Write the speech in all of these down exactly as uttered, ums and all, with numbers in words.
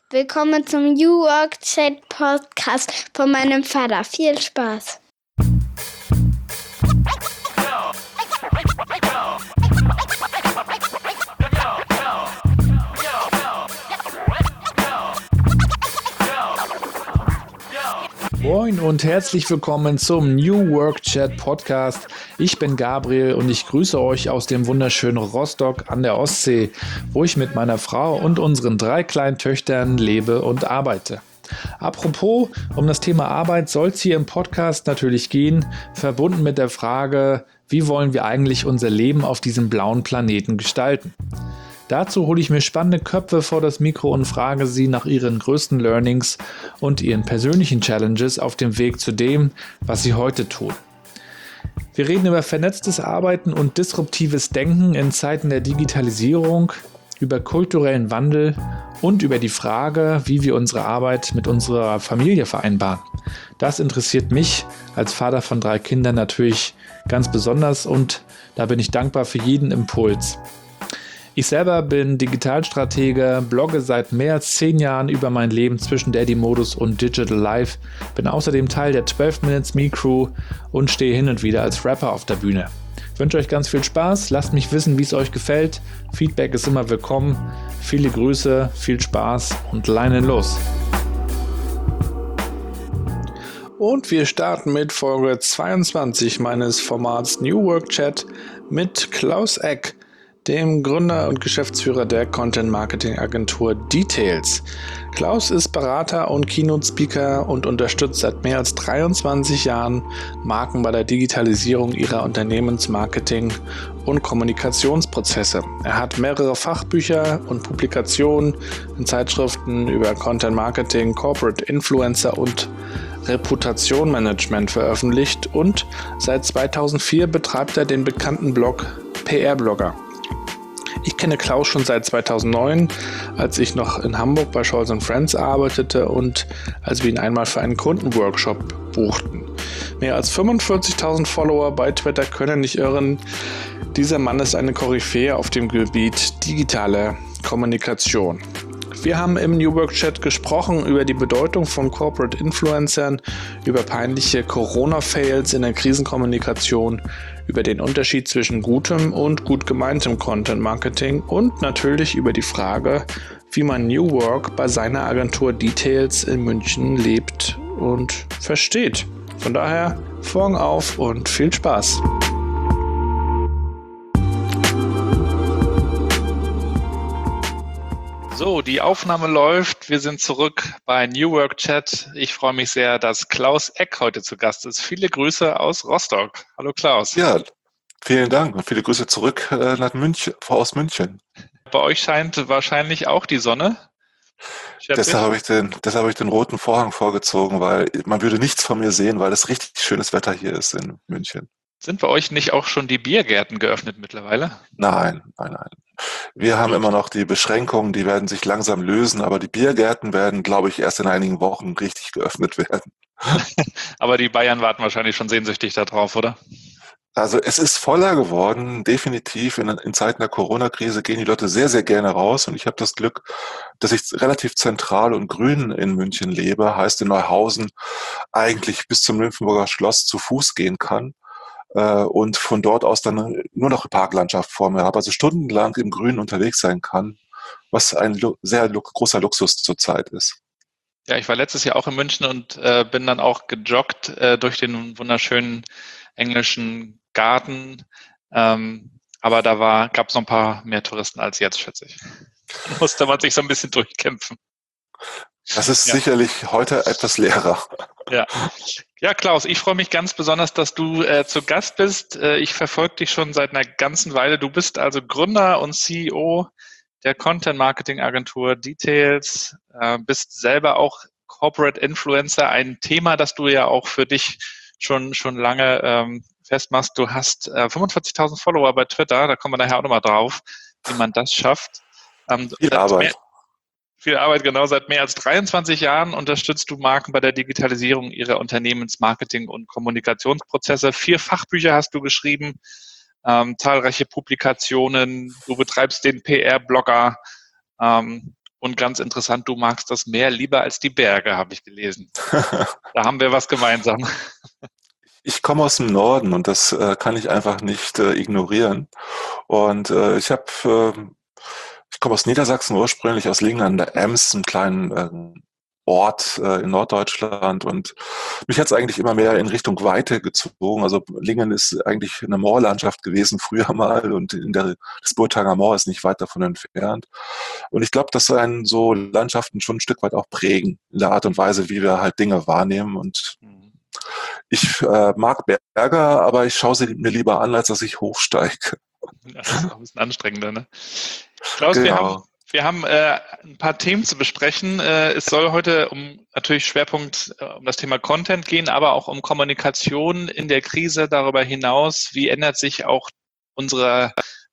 Willkommen zum New Work Chat Podcast von meinem Vater. Viel Spaß! Moin und herzlich willkommen zum New Work Chat Podcast. Ich bin Gabriel und ich grüße euch aus dem wunderschönen Rostock an der Ostsee, wo ich mit meiner Frau und unseren drei kleinen Töchtern lebe und arbeite. Apropos, um das Thema Arbeit soll es hier im Podcast natürlich gehen, verbunden mit der Frage, wie wollen wir eigentlich unser Leben auf diesem blauen Planeten gestalten? Dazu hole ich mir spannende Köpfe vor das Mikro und frage sie nach ihren größten Learnings und ihren persönlichen Challenges auf dem Weg zu dem, was sie heute tun. Wir reden über vernetztes Arbeiten und disruptives Denken in Zeiten der Digitalisierung, über kulturellen Wandel und über die Frage, wie wir unsere Arbeit mit unserer Familie vereinbaren. Das interessiert mich als Vater von drei Kindern natürlich ganz besonders und da bin ich dankbar für jeden Impuls. Ich selber bin Digitalstratege, blogge seit mehr als zehn Jahren über mein Leben zwischen Daddy-Modus und Digital Life, bin außerdem Teil der zwölf Minutes Me Crew und stehe hin und wieder als Rapper auf der Bühne. Ich wünsche euch ganz viel Spaß, lasst mich wissen, wie es euch gefällt. Feedback ist immer willkommen. Viele Grüße, viel Spaß und Leinen los. Und wir starten mit Folge zweiundzwanzig meines Formats New Work Chat mit Klaus Eck, dem Gründer und Geschäftsführer der Content-Marketing-Agentur Details. Klaus ist Berater und Keynote-Speaker und unterstützt seit mehr als dreiundzwanzig Jahren Marken bei der Digitalisierung ihrer Unternehmensmarketing- und Kommunikationsprozesse. Er hat mehrere Fachbücher und Publikationen in Zeitschriften über Content-Marketing, Corporate Influencer und Reputationmanagement veröffentlicht und seit zweitausendvier betreibt er den bekannten Blog P R-Blogger. Ich kenne Klaus schon seit zweitausendneun, als ich noch in Hamburg bei Scholz and Friends arbeitete und als wir ihn einmal für einen Kundenworkshop buchten. Mehr als fünfundvierzigtausend Follower bei Twitter können nicht irren. Dieser Mann ist eine Koryphäe auf dem Gebiet digitale Kommunikation. Wir haben im New Work Chat gesprochen über die Bedeutung von Corporate Influencern, über peinliche Corona-Fails in der Krisenkommunikation, über den Unterschied zwischen gutem und gut gemeintem Content Marketing und natürlich über die Frage, wie man New Work bei seiner Agentur Details in München lebt und versteht. Von daher, Vorhang auf und viel Spaß! So, die Aufnahme läuft. Wir sind zurück bei New Work Chat. Ich freue mich sehr, dass Klaus Eck heute zu Gast ist. Viele Grüße aus Rostock. Hallo Klaus. Ja, vielen Dank und viele Grüße zurück äh, nach München, aus München. Bei euch scheint wahrscheinlich auch die Sonne. Deshalb habe ich den, deshalb habe ich den roten Vorhang vorgezogen, weil man würde nichts von mir sehen, weil es richtig schönes Wetter hier ist in München. Sind bei euch nicht auch schon die Biergärten geöffnet mittlerweile? Nein, nein, nein. Wir haben immer noch die Beschränkungen, die werden sich langsam lösen, aber die Biergärten werden, glaube ich, erst in einigen Wochen richtig geöffnet werden. Aber die Bayern warten wahrscheinlich schon sehnsüchtig darauf, oder? Also es ist voller geworden, definitiv. In, in Zeiten der Corona-Krise gehen die Leute sehr, sehr gerne raus. Und ich habe das Glück, dass ich relativ zentral und grün in München lebe, heißt in Neuhausen eigentlich bis zum Nymphenburger Schloss zu Fuß gehen kann. Und von dort aus dann nur noch Parklandschaft vor mir habe, also stundenlang im Grünen unterwegs sein kann, was ein sehr großer Luxus zurzeit ist. Ja, ich war letztes Jahr auch in München und äh, bin dann auch gejoggt äh, durch den wunderschönen englischen Garten, ähm, aber da war gab es noch ein paar mehr Touristen als jetzt, schätze ich. Da musste man sich so ein bisschen durchkämpfen. Das ist ja. sicherlich heute etwas leerer. Ja. Ja, Klaus, ich freue mich ganz besonders, dass du äh, zu Gast bist. Äh, ich verfolge dich schon seit einer ganzen Weile. Du bist also Gründer und C E O der Content-Marketing-Agentur Details, äh, bist selber auch Corporate Influencer, ein Thema, das du ja auch für dich schon schon lange ähm, festmachst. Du hast äh, fünfundvierzigtausend Follower bei Twitter, da kommen wir nachher auch nochmal drauf, wie man das schafft. Ähm, Viel Arbeit. Mehr, Viel Arbeit, genau. Seit mehr als dreiundzwanzig Jahren unterstützt du Marken bei der Digitalisierung ihrer Unternehmensmarketing- und Kommunikationsprozesse. Vier Fachbücher hast du geschrieben, ähm, zahlreiche Publikationen. Du betreibst den P R-Blogger ähm, Und ganz interessant, du magst das Meer lieber als die Berge, habe ich gelesen. Da haben wir was gemeinsam. Ich komme aus dem Norden und das äh, kann ich einfach nicht äh, ignorieren. Und äh, ich habe, äh, ich komme aus Niedersachsen ursprünglich, aus Lingen an der Ems, einem kleinen äh, Ort äh, in Norddeutschland. Und mich hat es eigentlich immer mehr in Richtung Weite gezogen. Also Lingen ist eigentlich eine Moorlandschaft gewesen früher mal und in der, das Burgtanger Moor ist nicht weit davon entfernt. Und ich glaube, dass einen so Landschaften schon ein Stück weit auch prägen in der Art und Weise, wie wir halt Dinge wahrnehmen. Und ich äh, mag Berge, aber ich schaue sie mir lieber an, als dass ich hochsteige. Das ist auch ein bisschen anstrengender, ne? Klaus, Genau. wir haben, wir haben äh, ein paar Themen zu besprechen. Äh, es soll heute um natürlich Schwerpunkt äh, um das Thema Content gehen, aber auch um Kommunikation in der Krise. Darüber hinaus, wie ändert sich auch unsere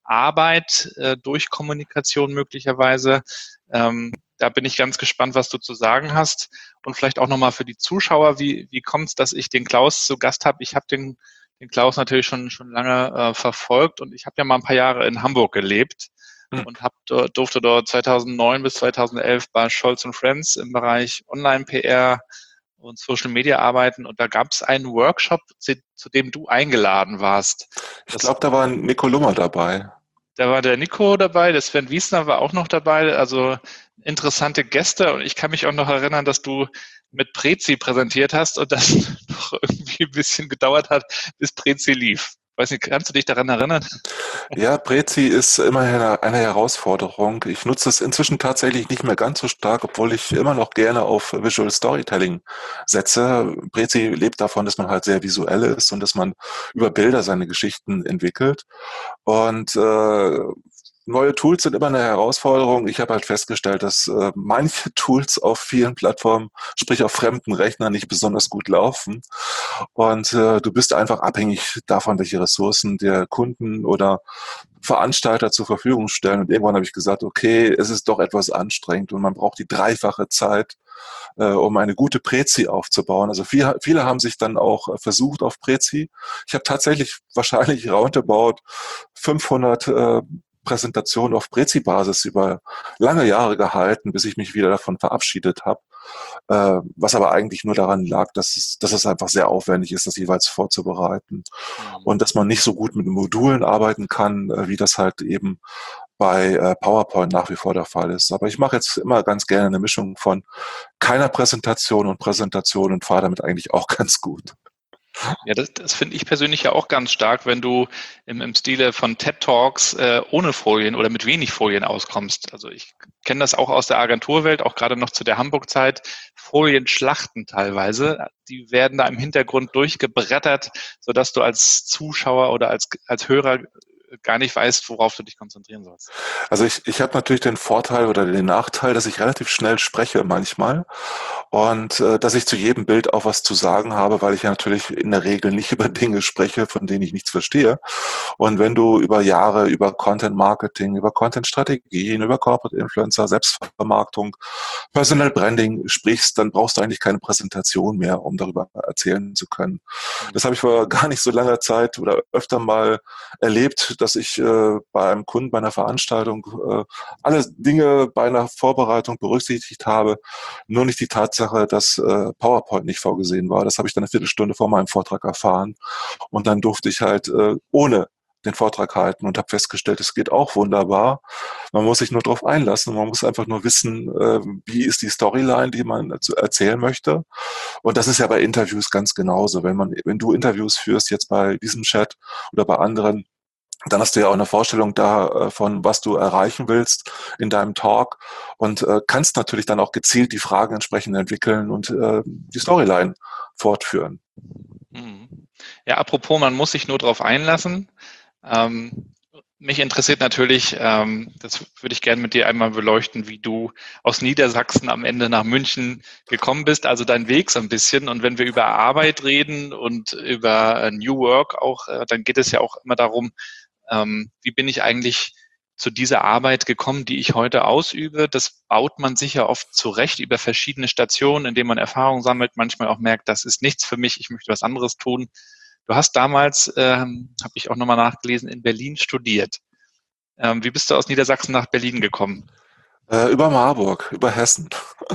Arbeit äh, durch Kommunikation möglicherweise? Ähm, da bin ich ganz gespannt, was du zu sagen hast. Und vielleicht auch nochmal für die Zuschauer, wie, wie kommt es, dass ich den Klaus zu Gast habe? Ich habe den, den Klaus natürlich schon, schon lange äh, verfolgt und ich habe ja mal ein paar Jahre in Hamburg gelebt hm. und hab, durfte dort zweitausendneun bis zweitausendelf bei Scholz und Friends im Bereich Online-P R und Social Media arbeiten. Und da gab es einen Workshop, zu, zu dem du eingeladen warst. Ich glaube, da war Nico Lummer dabei. Da war der Nico dabei, der Sven Wiesner war auch noch dabei, also interessante Gäste. Und ich kann mich auch noch erinnern, dass du mit Prezi präsentiert hast und das noch irgendwie ein bisschen gedauert hat, bis Prezi lief. Weiß nicht, kannst du dich daran erinnern? Ja, Prezi ist immerhin eine Herausforderung. Ich nutze es inzwischen tatsächlich nicht mehr ganz so stark, obwohl ich immer noch gerne auf Visual Storytelling setze. Prezi lebt davon, dass man halt sehr visuell ist und dass man über Bilder seine Geschichten entwickelt. Und äh, neue Tools sind immer eine Herausforderung. Ich habe halt festgestellt, dass äh, manche Tools auf vielen Plattformen, sprich auf fremden Rechnern, nicht besonders gut laufen. Und äh, du bist einfach abhängig davon, welche Ressourcen der Kunden oder Veranstalter zur Verfügung stellen. Und irgendwann habe ich gesagt, okay, es ist doch etwas anstrengend und man braucht die dreifache Zeit, äh, um eine gute Prezi aufzubauen. Also viele, viele haben sich dann auch äh, versucht auf Prezi. Ich habe tatsächlich wahrscheinlich roundabout fünfhundert äh, Präsentation auf Prezi-Basis über lange Jahre gehalten, bis ich mich wieder davon verabschiedet habe. Äh, was aber eigentlich nur daran lag, dass es, dass es einfach sehr aufwendig ist, das jeweils vorzubereiten. Mhm. Und dass man nicht so gut mit Modulen arbeiten kann, äh, wie das halt eben bei äh, PowerPoint nach wie vor der Fall ist. Aber ich mache jetzt immer ganz gerne eine Mischung von keiner Präsentation und Präsentation und fahre damit eigentlich auch ganz gut. Ja, das, das finde ich persönlich ja auch ganz stark, wenn du im, im Stile von TED Talks äh, ohne Folien oder mit wenig Folien auskommst. Also ich kenne das auch aus der Agenturwelt, auch gerade noch zu der Hamburg-Zeit. Folienschlachten teilweise, die werden da im Hintergrund durchgebrettert, sodass du als Zuschauer oder als, als Hörer gar nicht weißt, worauf du dich konzentrieren sollst. Also ich, ich habe natürlich den Vorteil oder den Nachteil, dass ich relativ schnell spreche manchmal und äh, dass ich zu jedem Bild auch was zu sagen habe, weil ich ja natürlich in der Regel nicht über Dinge spreche, von denen ich nichts verstehe. Und wenn du über Jahre über Content Marketing, über Content Strategien, über Corporate Influencer, Selbstvermarktung, Personal Branding sprichst, dann brauchst du eigentlich keine Präsentation mehr, um darüber erzählen zu können. Das habe ich vor gar nicht so langer Zeit oder öfter mal erlebt, dass ich äh, bei einem Kunden bei einer Veranstaltung äh, alle Dinge bei einer Vorbereitung berücksichtigt habe, nur nicht die Tatsache, dass äh, PowerPoint nicht vorgesehen war. Das habe ich dann eine Viertelstunde vor meinem Vortrag erfahren und dann durfte ich halt äh, ohne den Vortrag halten und habe festgestellt, es geht auch wunderbar. Man muss sich nur darauf einlassen und man muss einfach nur wissen, äh, wie ist die Storyline, die man erzählen möchte. Und das ist ja bei Interviews ganz genauso. Wenn man, wenn du Interviews führst, jetzt bei diesem Chat oder bei anderen, dann hast du ja auch eine Vorstellung davon, was du erreichen willst in deinem Talk und äh, kannst natürlich dann auch gezielt die Fragen entsprechend entwickeln und äh, die Storyline fortführen. Ja, apropos, man muss sich nur darauf einlassen. Ähm, mich interessiert natürlich, ähm, das würde ich gerne mit dir einmal beleuchten, wie du aus Niedersachsen am Ende nach München gekommen bist, also dein Weg so ein bisschen. Und wenn wir über Arbeit reden und über New Work auch, äh, dann geht es ja auch immer darum, Ähm, wie bin ich eigentlich zu dieser Arbeit gekommen, die ich heute ausübe? Das baut man sich ja oft zurecht über verschiedene Stationen, indem man Erfahrung sammelt, manchmal auch merkt, das ist nichts für mich, ich möchte was anderes tun. Du hast damals, ähm, habe ich auch nochmal nachgelesen, in Berlin studiert. Ähm, wie bist du aus Niedersachsen nach Berlin gekommen? Äh, über Marburg, über Hessen.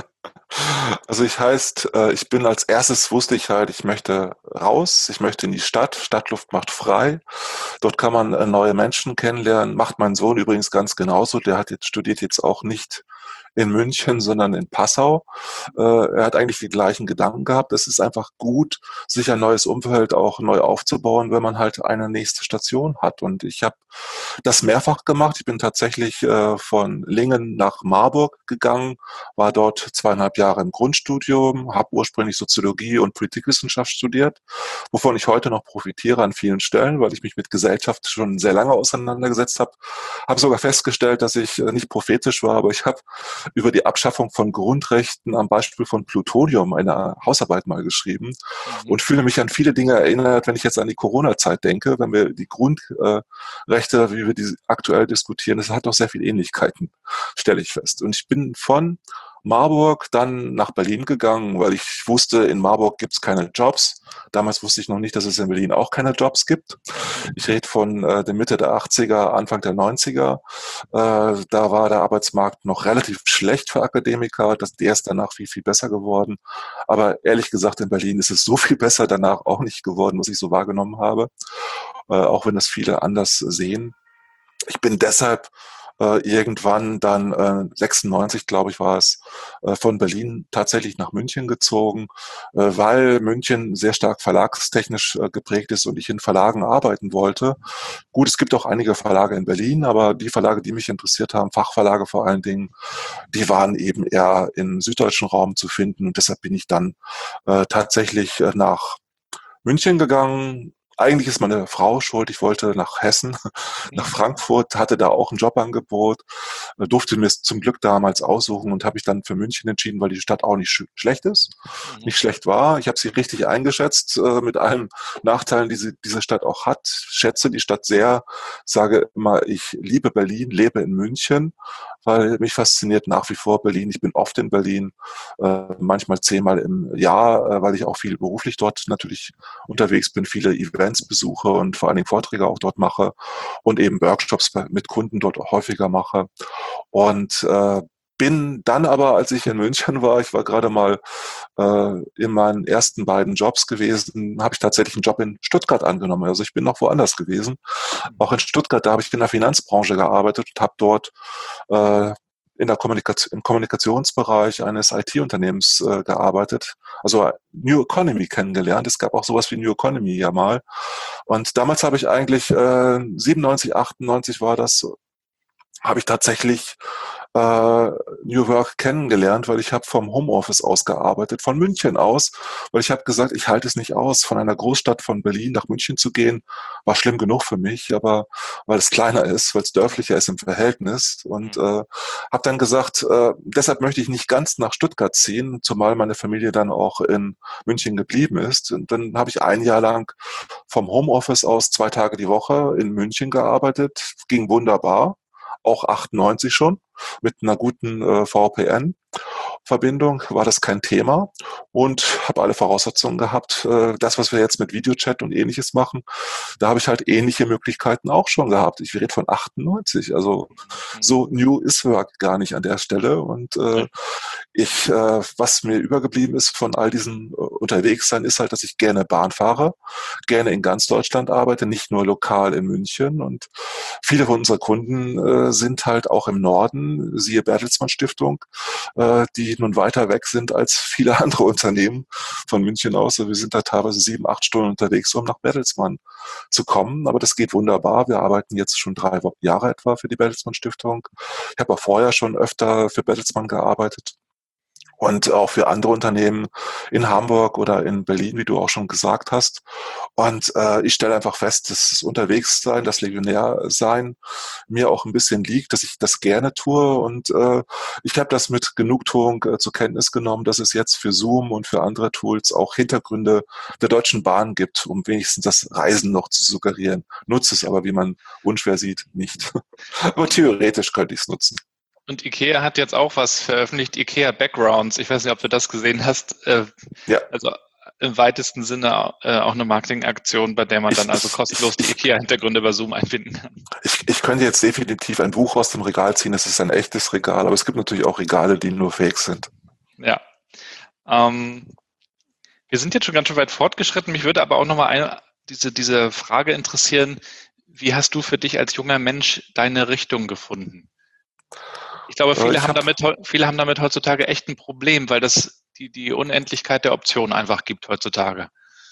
Also ich heißt, äh, ich bin als erstes wusste ich halt, ich möchte raus, ich möchte in die Stadt. Stadtluft macht frei. Dort kann man äh, neue Menschen kennenlernen. Macht mein Sohn übrigens ganz genauso. Der hat jetzt studiert jetzt auch nicht in München, sondern in Passau. Äh, er hat eigentlich die gleichen Gedanken gehabt. Es ist einfach gut, sich ein neues Umfeld auch neu aufzubauen, wenn man halt eine nächste Station hat. Und ich habe das mehrfach gemacht. Ich bin tatsächlich äh, von Lingen nach Marburg gegangen, war dort zweieinhalb Jahre im Grundstudium, habe ursprünglich Soziologie und Politikwissenschaft studiert, wovon ich heute noch profitiere an vielen Stellen, weil ich mich mit Gesellschaft schon sehr lange auseinandergesetzt habe. Habe sogar festgestellt, dass ich äh, nicht prophetisch war, aber ich habe über die Abschaffung von Grundrechten am Beispiel von Plutonium eine Hausarbeit mal geschrieben Mhm. und fühle mich an viele Dinge erinnert, wenn ich jetzt an die Corona-Zeit denke, wenn wir die Grundrechte, wie wir die aktuell diskutieren, das hat doch sehr viele Ähnlichkeiten, stelle ich fest. Und ich bin von Marburg dann nach Berlin gegangen, weil ich wusste, in Marburg gibt es keine Jobs. Damals wusste ich noch nicht, dass es in Berlin auch keine Jobs gibt. Ich rede von äh, der Mitte der achtziger, Anfang der neunziger. Äh, da war der Arbeitsmarkt noch relativ schlecht für Akademiker. Das, der ist danach viel, viel besser geworden. Aber ehrlich gesagt, in Berlin ist es so viel besser danach auch nicht geworden, was ich so wahrgenommen habe. Äh, auch wenn das viele anders sehen. Ich bin deshalb äh, irgendwann dann äh, sechsundneunzig, glaube ich, war es, äh, von Berlin tatsächlich nach München gezogen, äh, weil München sehr stark verlagstechnisch äh, geprägt ist und ich in Verlagen arbeiten wollte. Gut, es gibt auch einige Verlage in Berlin, aber die Verlage, die mich interessiert haben, Fachverlage vor allen Dingen, die waren eben eher im süddeutschen Raum zu finden und deshalb bin ich dann äh, tatsächlich äh, nach München gegangen. Eigentlich ist meine Frau schuld. Ich wollte nach Hessen, nach Frankfurt, hatte da auch ein Jobangebot, äh, durfte mir es zum Glück damals aussuchen und habe mich dann für München entschieden, weil die Stadt auch nicht sch schlecht ist, Mhm. nicht schlecht war. Ich habe sie richtig eingeschätzt, äh, mit allen Nachteilen, die sie, diese Stadt auch hat. Schätze die Stadt sehr, sage immer, ich liebe Berlin, lebe in München, weil mich fasziniert nach wie vor Berlin. Ich bin oft in Berlin, äh, manchmal zehnmal im Jahr, äh, weil ich auch viel beruflich dort natürlich unterwegs bin, viele Events besuche und vor allen Dingen Vorträge auch dort mache und eben Workshops mit Kunden dort auch häufiger mache. Und äh, bin dann aber, als ich in München war, ich war gerade mal äh, in meinen ersten beiden Jobs gewesen, habe ich tatsächlich einen Job in Stuttgart angenommen. Also ich bin noch woanders gewesen. Auch in Stuttgart, da habe ich in der Finanzbranche gearbeitet und habe dort äh, in der Kommunikation, im Kommunikationsbereich eines I T-Unternehmens äh, gearbeitet, also New Economy kennengelernt. Es gab auch sowas wie New Economy ja mal. Und damals habe ich eigentlich, äh, siebenundneunzig, achtundneunzig war das, habe ich tatsächlich äh, New Work kennengelernt, weil ich habe vom Homeoffice aus gearbeitet, von München aus, weil ich habe gesagt, ich halte es nicht aus, von einer Großstadt von Berlin nach München zu gehen, war schlimm genug für mich, aber weil es kleiner ist, weil es dörflicher ist im Verhältnis und äh, habe dann gesagt, äh, deshalb möchte ich nicht ganz nach Stuttgart ziehen, zumal meine Familie dann auch in München geblieben ist und dann habe ich ein Jahr lang vom Homeoffice aus zwei Tage die Woche in München gearbeitet, ging wunderbar, auch achtundneunzig schon, mit einer guten äh, V P N-Verbindung war das kein Thema und habe alle Voraussetzungen gehabt. Äh, das, was wir jetzt mit Videochat und Ähnliches machen, da habe ich halt ähnliche Möglichkeiten auch schon gehabt. Ich rede von achtundneunzig, also so new ist Work gar nicht an der Stelle und äh, ich, äh, was mir übergeblieben ist von all diesen äh, Unterwegssein, ist halt, dass ich gerne Bahn fahre, gerne in ganz Deutschland arbeite, nicht nur lokal in München. Und viele von unseren Kunden äh, sind halt auch im Norden, siehe Bertelsmann Stiftung, äh, die nun weiter weg sind als viele andere Unternehmen von München aus. Also wir sind da teilweise sieben, acht Stunden unterwegs, um nach Bertelsmann zu kommen. Aber das geht wunderbar. Wir arbeiten jetzt schon drei Jahre etwa für die Bertelsmann Stiftung. Ich habe auch vorher schon öfter für Bertelsmann gearbeitet. Und auch für andere Unternehmen in Hamburg oder in Berlin, wie du auch schon gesagt hast. Und äh, ich stelle einfach fest, dass das Unterwegssein, das Legionärsein mir auch ein bisschen liegt, dass ich das gerne tue. Und äh, ich habe das mit Genugtuung äh, zur Kenntnis genommen, dass es jetzt für Zoom und für andere Tools auch Hintergründe der Deutschen Bahn gibt, um wenigstens das Reisen noch zu suggerieren. Nutze es aber, wie man unschwer sieht, nicht. Aber theoretisch könnte ich es nutzen. Und IKEA hat jetzt auch was veröffentlicht, IKEA Backgrounds. Ich weiß nicht, ob du das gesehen hast. Äh, Ja. Also im weitesten Sinne äh, auch eine Marketingaktion, bei der man Ich, dann also ich, kostenlos die ich, IKEA-Hintergründe bei Zoom einbinden kann. ich, ich könnte jetzt definitiv ein Buch aus dem Regal ziehen, das ist ein echtes Regal, aber es gibt natürlich auch Regale, die nur fake sind. Ja. Ähm, wir sind jetzt schon ganz schön weit fortgeschritten. Mich würde aber auch nochmal eine, diese, diese Frage interessieren, wie hast du für dich als junger Mensch deine Richtung gefunden? Ich glaube, Äh, viele ich haben habe damit, viele haben damit heutzutage echt ein Problem, weil das die, die Unendlichkeit der Optionen einfach gibt heutzutage.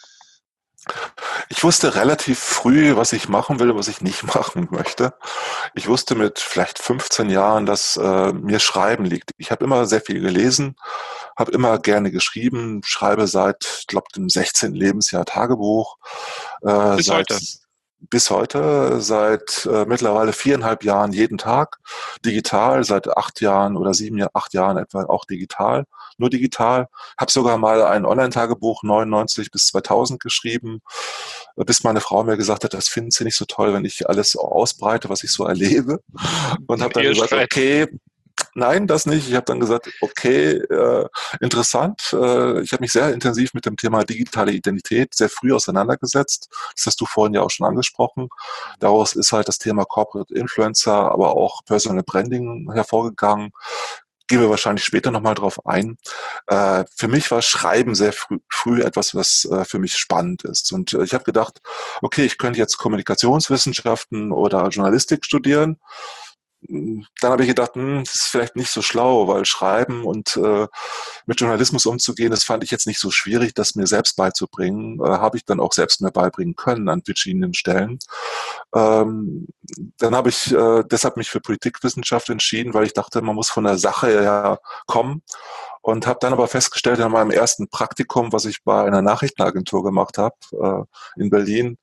Ich wusste relativ früh, was ich machen will und was ich nicht machen möchte. Ich wusste mit vielleicht fünfzehn Jahren, dass äh, mir Schreiben liegt. Ich habe immer sehr viel gelesen, habe immer gerne geschrieben, schreibe seit, ich glaube, dem sechzehnten Lebensjahr Tagebuch, äh, Bis seit heute. bis heute, seit äh, mittlerweile viereinhalb Jahren jeden Tag, digital, seit acht Jahren oder sieben, acht Jahren etwa auch digital, nur digital. Habe sogar mal ein Online-Tagebuch neunundneunzig bis zweitausend geschrieben, bis meine Frau mir gesagt hat, das finden sie nicht so toll, wenn ich alles ausbreite, was ich so erlebe. Und habe dann gesagt, Ehestreit. okay, nein, das nicht. Ich habe dann gesagt, okay, äh, interessant. Äh, ich habe mich sehr intensiv mit dem Thema digitale Identität sehr früh auseinandergesetzt. Das hast du vorhin ja auch schon angesprochen. Daraus ist halt das Thema Corporate Influencer, aber auch Personal Branding hervorgegangen. Gehen wir wahrscheinlich später nochmal drauf ein. Äh, für mich war Schreiben sehr früh, früh etwas, was äh, für mich spannend ist. Und äh, ich habe gedacht, okay, ich könnte jetzt Kommunikationswissenschaften oder Journalistik studieren. Dann habe ich gedacht, hm, das ist vielleicht nicht so schlau, weil Schreiben und äh, mit Journalismus umzugehen, das fand ich jetzt nicht so schwierig, das mir selbst beizubringen. Äh, habe ich dann auch selbst mir beibringen können an verschiedenen Stellen. Ähm, dann habe ich äh, deshalb mich für Politikwissenschaft entschieden, weil ich dachte, man muss von der Sache her kommen. Und habe dann aber festgestellt in meinem ersten Praktikum, was ich bei einer Nachrichtenagentur gemacht habe äh, in Berlin,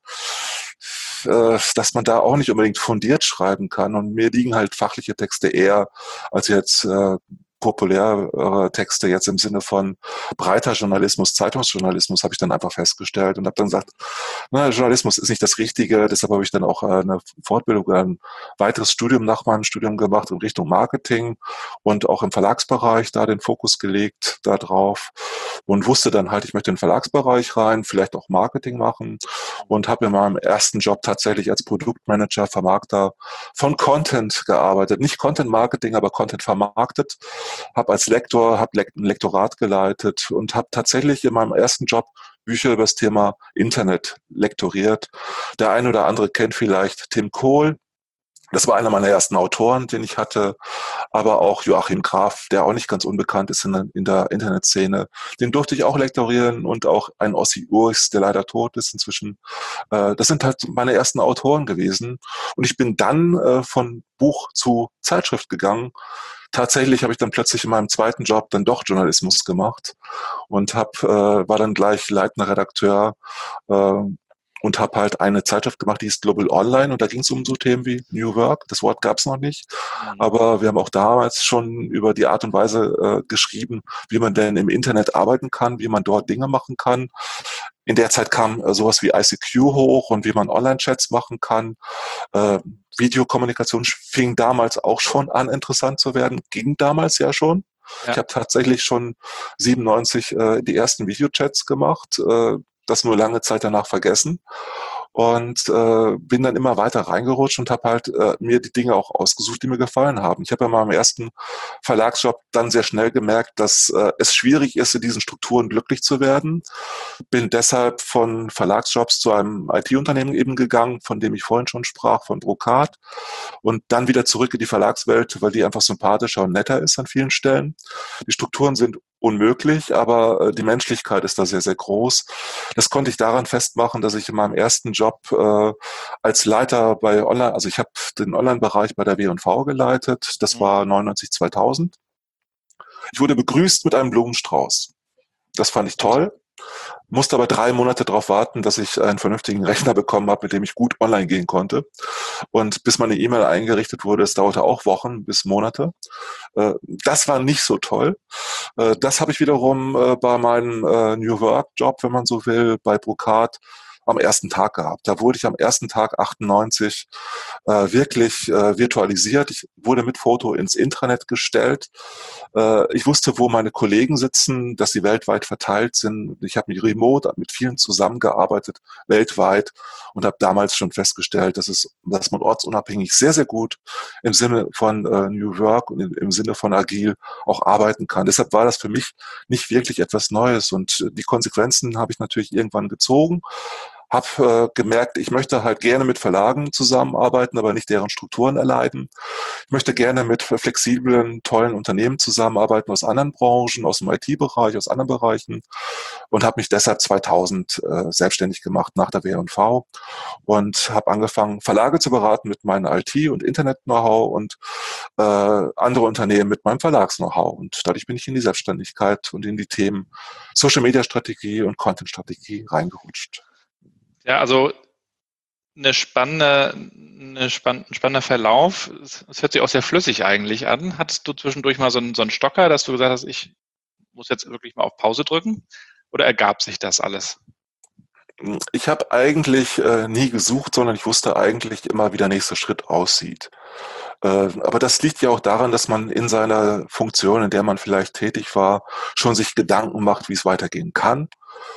äh, dass man da auch nicht unbedingt fundiert schreiben kann. Und mir liegen halt fachliche Texte eher als jetzt äh, populäre Texte jetzt im Sinne von breiter Journalismus, Zeitungsjournalismus, habe ich dann einfach festgestellt und habe dann gesagt, na, Journalismus ist nicht das Richtige, deshalb habe ich dann auch eine Fortbildung oder ein weiteres Studium nach meinem Studium gemacht in Richtung Marketing und auch im Verlagsbereich da den Fokus gelegt darauf und wusste dann halt, ich möchte in den Verlagsbereich rein, vielleicht auch Marketing machen und habe in meinem ersten Job tatsächlich als Produktmanager, Vermarkter von Content gearbeitet. Nicht Content Marketing, aber Content vermarktet. Habe als Lektor, habe ein Lektorat geleitet und habe tatsächlich in meinem ersten Job Bücher über das Thema Internet lektoriert. Der eine oder andere kennt vielleicht Tim Kohl. Das war einer meiner ersten Autoren, den ich hatte, aber auch Joachim Graf, der auch nicht ganz unbekannt ist in der, in der Internetszene. Den durfte ich auch lektorieren und auch ein Ossi Urchs, der leider tot ist inzwischen. Äh, das sind halt meine ersten Autoren gewesen. Und ich bin dann äh, von Buch zu Zeitschrift gegangen. Tatsächlich habe ich dann plötzlich in meinem zweiten Job dann doch Journalismus gemacht und hab, äh, war dann gleich leitender Redakteur äh, und habe halt eine Zeitschrift gemacht, die hieß Global Online und da ging es um so Themen wie New Work. Das Wort gab es noch nicht, Mhm. aber wir haben auch damals schon über die Art und Weise äh, geschrieben, wie man denn im Internet arbeiten kann, wie man dort Dinge machen kann. In der Zeit kam äh, sowas wie I C Q hoch und wie man Online-Chats machen kann. Äh, Videokommunikation fing damals auch schon an, interessant zu werden, ging damals ja schon. Ja. Ich habe tatsächlich schon siebenundneunzig äh, die ersten Videochats gemacht, äh, das nur lange Zeit danach vergessen und äh, bin dann immer weiter reingerutscht und habe halt äh, mir die Dinge auch ausgesucht, die mir gefallen haben. Ich habe ja mal im ersten Verlagsjob dann sehr schnell gemerkt, dass äh, es schwierig ist, in diesen Strukturen glücklich zu werden. Bin deshalb von Verlagsjobs zu einem I T-Unternehmen eben gegangen, von dem ich vorhin schon sprach, von Brokat und dann wieder zurück in die Verlagswelt, weil die einfach sympathischer und netter ist an vielen Stellen. Die Strukturen sind unmöglich, aber äh, die Menschlichkeit ist da sehr, sehr groß. Das konnte ich daran festmachen, dass ich in meinem ersten Job äh, als Leiter bei Online, also ich habe den Online-Bereich bei der W und V geleitet, das war neunundneunzig zweitausend. Ich wurde begrüßt mit einem Blumenstrauß. Das fand ich toll. Musste aber drei Monate darauf warten, dass ich einen vernünftigen Rechner bekommen habe, mit dem ich gut online gehen konnte. Und bis meine E-Mail eingerichtet wurde, es dauerte auch Wochen bis Monate. Das war nicht so toll. Das habe ich wiederum bei meinem New Work Job, wenn man so will, bei Brokat am ersten Tag gehabt. Da wurde ich am ersten Tag achtundneunzig äh, wirklich äh, virtualisiert. Ich wurde mit Foto ins Intranet gestellt. Äh, ich wusste, wo meine Kollegen sitzen, dass sie weltweit verteilt sind. Ich habe mich remote mit vielen zusammengearbeitet, weltweit, und habe damals schon festgestellt, dass es, dass man ortsunabhängig sehr, sehr gut im Sinne von äh, New Work und im, im Sinne von agil auch arbeiten kann. Deshalb war das für mich nicht wirklich etwas Neues, und die Konsequenzen habe ich natürlich irgendwann gezogen. Habe äh, gemerkt, ich möchte halt gerne mit Verlagen zusammenarbeiten, aber nicht deren Strukturen erleiden. Ich möchte gerne mit flexiblen, tollen Unternehmen zusammenarbeiten aus anderen Branchen, aus dem I T-Bereich, aus anderen Bereichen, und habe mich deshalb zweitausend äh, selbstständig gemacht nach der W und V und habe angefangen, Verlage zu beraten mit meinem I T- und Internet-Know-how und äh, andere Unternehmen mit meinem Verlags-Know-how. Und dadurch bin ich in die Selbstständigkeit und in die Themen Social-Media-Strategie und Content-Strategie reingerutscht. Ja, also eine spannende, eine spann, ein spannender Verlauf. Es hört sich auch sehr flüssig eigentlich an. Hattest du zwischendurch mal so einen, so einen Stocker, dass du gesagt hast, ich muss jetzt wirklich mal auf Pause drücken? Oder ergab sich das alles? Ich habe eigentlich äh, nie gesucht, sondern ich wusste eigentlich immer, wie der nächste Schritt aussieht. Äh, aber das liegt ja auch daran, dass man in seiner Funktion, in der man vielleicht tätig war, schon sich Gedanken macht, wie es weitergehen kann.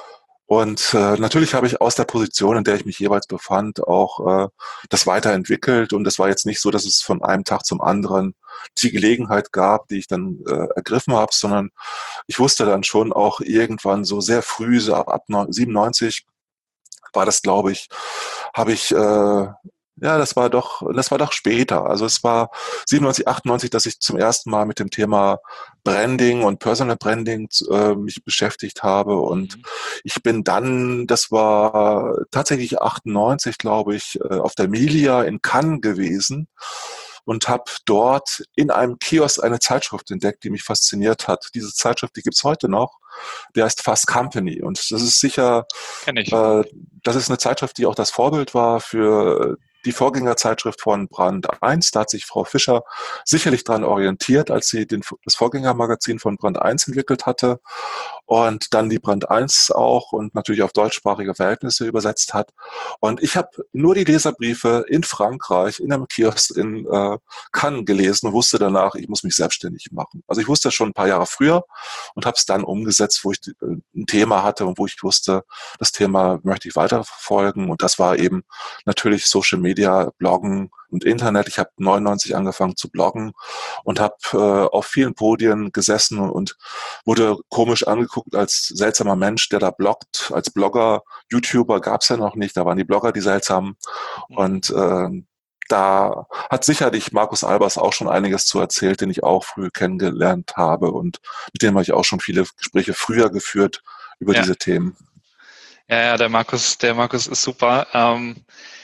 Und äh, natürlich habe ich aus der Position, in der ich mich jeweils befand, auch äh, das weiterentwickelt. Und es war jetzt nicht so, dass es von einem Tag zum anderen die Gelegenheit gab, die ich dann äh, ergriffen habe, sondern ich wusste dann schon auch irgendwann so sehr früh, so ab, ab siebenundneunzig war das, glaube ich, habe ich, äh, ja, das war doch, das war doch später. Also es war siebenundneunzig, achtundneunzig, dass ich zum ersten Mal mit dem Thema Branding und Personal Branding äh, mich beschäftigt habe. Und Mhm. ich bin dann, das war tatsächlich achtundneunzig, glaube ich, äh, auf der Milia in Cannes gewesen und habe dort in einem Kiosk eine Zeitschrift entdeckt, die mich fasziniert hat. Diese Zeitschrift, die gibt's heute noch. Der heißt Fast Company. Und das ist sicher, Kenn ich. äh, das ist eine Zeitschrift, die auch das Vorbild war für die Vorgängerzeitschrift von Brand eins. Da hat sich Frau Fischer sicherlich dran orientiert, als sie den, das Vorgängermagazin von Brand eins entwickelt hatte und dann die Brand eins auch und natürlich auf deutschsprachige Verhältnisse übersetzt hat. Und ich habe nur die Leserbriefe in Frankreich, in einem Kiosk in äh, Cannes gelesen und wusste danach, ich muss mich selbstständig machen. Also ich wusste das schon ein paar Jahre früher und habe es dann umgesetzt, wo ich äh, ein Thema hatte und wo ich wusste, das Thema möchte ich weiterverfolgen. Und das war eben natürlich Social Media, Bloggen und Internet. Ich habe neunundneunzig angefangen zu bloggen und habe äh, auf vielen Podien gesessen und, und wurde komisch angeguckt als seltsamer Mensch, der da bloggt. Als Blogger, YouTuber gab es ja noch nicht, da waren die Blogger die seltsamen. Und äh, da hat sicherlich Markus Albers auch schon einiges zu erzählt, den ich auch früh kennengelernt habe und mit dem habe ich auch schon viele Gespräche früher geführt über Ja. diese Themen. Ja, ja, der Markus, der Markus ist super. Ähm,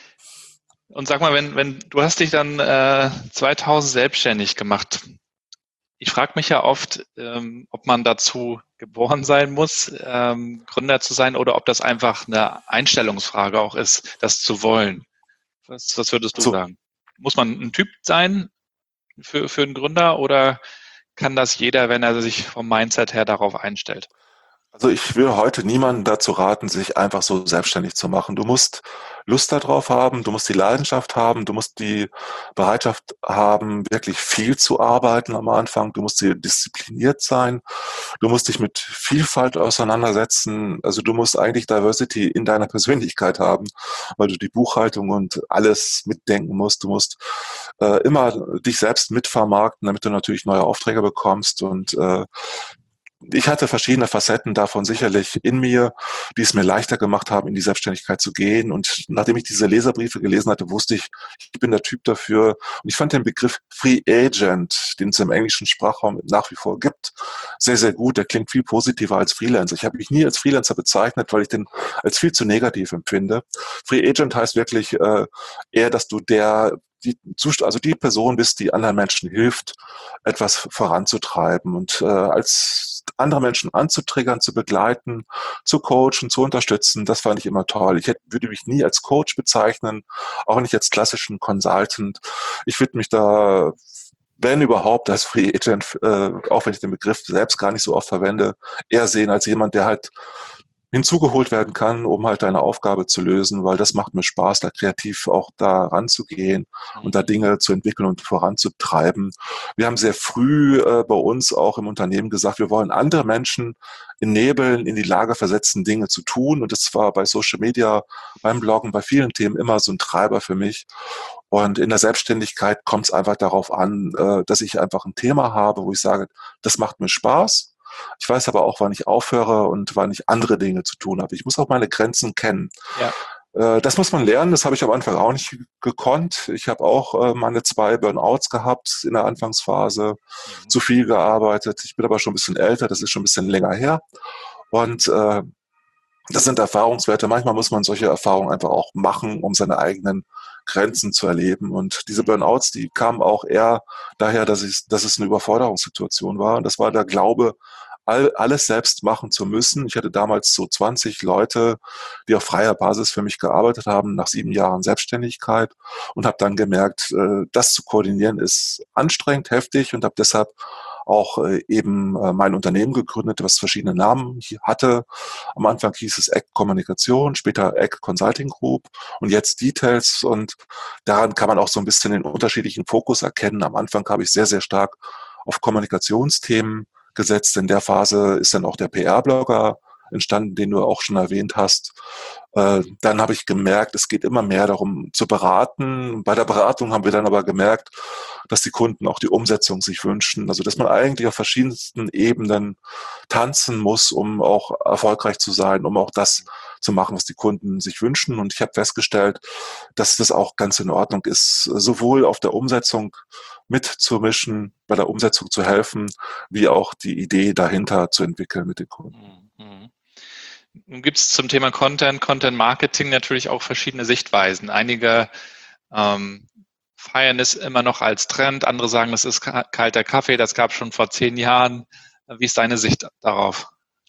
und sag mal, wenn, wenn du hast dich dann äh, zweitausend selbstständig gemacht. Ich frage mich ja oft, ähm, ob man dazu geboren sein muss, ähm, Gründer zu sein, oder ob das einfach eine Einstellungsfrage auch ist, das zu wollen. Was, was würdest du So, sagen? Muss man ein Typ sein für, für einen Gründer, oder kann das jeder, wenn er sich vom Mindset her darauf einstellt? Also ich will heute niemanden dazu raten, sich einfach so selbstständig zu machen. Du musst Lust darauf haben, du musst die Leidenschaft haben, du musst die Bereitschaft haben, wirklich viel zu arbeiten am Anfang, du musst diszipliniert sein, du musst dich mit Vielfalt auseinandersetzen, also du musst eigentlich Diversity in deiner Persönlichkeit haben, weil du die Buchhaltung und alles mitdenken musst. Du musst äh, immer dich selbst mitvermarkten, damit du natürlich neue Aufträge bekommst und äh, ich hatte verschiedene Facetten davon sicherlich in mir, die es mir leichter gemacht haben, in die Selbstständigkeit zu gehen. Und nachdem ich diese Leserbriefe gelesen hatte, wusste ich, ich bin der Typ dafür. Und ich fand den Begriff Free Agent, den es im englischen Sprachraum nach wie vor gibt, sehr, sehr gut. Der klingt viel positiver als Freelancer. Ich habe mich nie als Freelancer bezeichnet, weil ich den als viel zu negativ empfinde. Free Agent heißt wirklich äh, eher, dass du der die, also die Person bist, die anderen Menschen hilft, etwas voranzutreiben und äh, als andere Menschen anzutriggern, zu begleiten, zu coachen, zu unterstützen. Das fand ich immer toll. Ich hätte, würde mich nie als Coach bezeichnen, auch nicht als klassischen Consultant. Ich würde mich da, wenn überhaupt, als Free Agent, äh, auch wenn ich den Begriff selbst gar nicht so oft verwende, eher sehen als jemand, der halt hinzugeholt werden kann, um halt eine Aufgabe zu lösen, weil das macht mir Spaß, da kreativ auch da ranzugehen und da Dinge zu entwickeln und voranzutreiben. Wir haben sehr früh äh, bei uns auch im Unternehmen gesagt, wir wollen andere Menschen ennebeln, in die Lage versetzen, Dinge zu tun. Und das war bei Social Media, beim Bloggen, bei vielen Themen immer so ein Treiber für mich. Und in der Selbstständigkeit kommt es einfach darauf an, äh, dass ich einfach ein Thema habe, wo ich sage, das macht mir Spaß. Ich weiß aber auch, wann ich aufhöre und wann ich andere Dinge zu tun habe. Ich muss auch meine Grenzen kennen. Ja. Äh, das muss man lernen. Das habe ich am Anfang auch nicht gekonnt. Ich habe auch äh, meine zwei Burnouts gehabt in der Anfangsphase, mhm. zu viel gearbeitet. Ich bin aber schon ein bisschen älter. Das ist schon ein bisschen länger her. Und äh, das sind Erfahrungswerte. Manchmal muss man solche Erfahrungen einfach auch machen, um seine eigenen Grenzen zu erleben. Und diese Burnouts, die kamen auch eher daher, dass, ich, dass es eine Überforderungssituation war. Und das war der Glaube, all, alles selbst machen zu müssen. Ich hatte damals so zwanzig Leute, die auf freier Basis für mich gearbeitet haben, nach sieben Jahren Selbstständigkeit, und habe dann gemerkt, das zu koordinieren ist anstrengend, heftig, und habe deshalb auch äh, eben äh, mein Unternehmen gegründet, was verschiedene Namen hatte. Am Anfang hieß es Eck Kommunikation, später Eck Consulting Group und jetzt Details, und daran kann man auch so ein bisschen den unterschiedlichen Fokus erkennen. Am Anfang habe ich sehr, sehr stark auf Kommunikationsthemen gesetzt. In der Phase ist dann auch der P R-Blogger entstanden, den du auch schon erwähnt hast. Äh, dann habe ich gemerkt, es geht immer mehr darum zu beraten. Bei der Beratung haben wir dann aber gemerkt, dass die Kunden auch die Umsetzung sich wünschen. Also dass man eigentlich auf verschiedensten Ebenen tanzen muss, um auch erfolgreich zu sein, um auch das zu machen, was die Kunden sich wünschen. Und ich habe festgestellt, dass das auch ganz in Ordnung ist, sowohl auf der Umsetzung mitzumischen, bei der Umsetzung zu helfen, wie auch die Idee dahinter zu entwickeln mit den Kunden. Mhm. Nun gibt es zum Thema Content, Content Marketing natürlich auch verschiedene Sichtweisen. Einige ähm, feiern es immer noch als Trend, andere sagen, das ist kalter Kaffee, das gab es schon vor zehn Jahren. Wie ist deine Sicht darauf?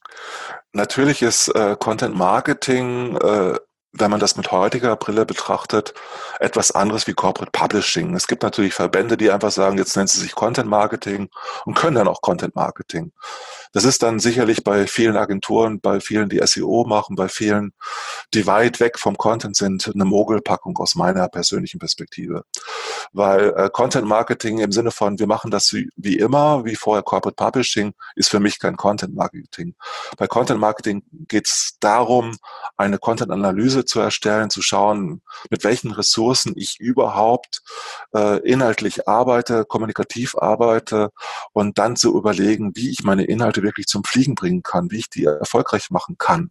Natürlich ist äh, Content Marketing, äh, wenn man das mit heutiger Brille betrachtet, etwas anderes wie Corporate Publishing. Es gibt natürlich Verbände, die einfach sagen, jetzt nennt sie sich Content Marketing und können dann auch Content Marketing. Das ist dann sicherlich bei vielen Agenturen, bei vielen, die S E O machen, bei vielen, die weit weg vom Content sind, eine Mogelpackung aus meiner persönlichen Perspektive. Weil äh, Content Marketing im Sinne von, wir machen das wie, wie immer, wie vorher Corporate Publishing, ist für mich kein Content Marketing. Bei Content Marketing geht es darum, eine Content-Analyse zu erstellen, zu schauen, mit welchen Ressourcen ich überhaupt äh, inhaltlich arbeite, kommunikativ arbeite, und dann zu überlegen, wie ich meine Inhalte wirklich zum Fliegen bringen kann, wie ich die erfolgreich machen kann.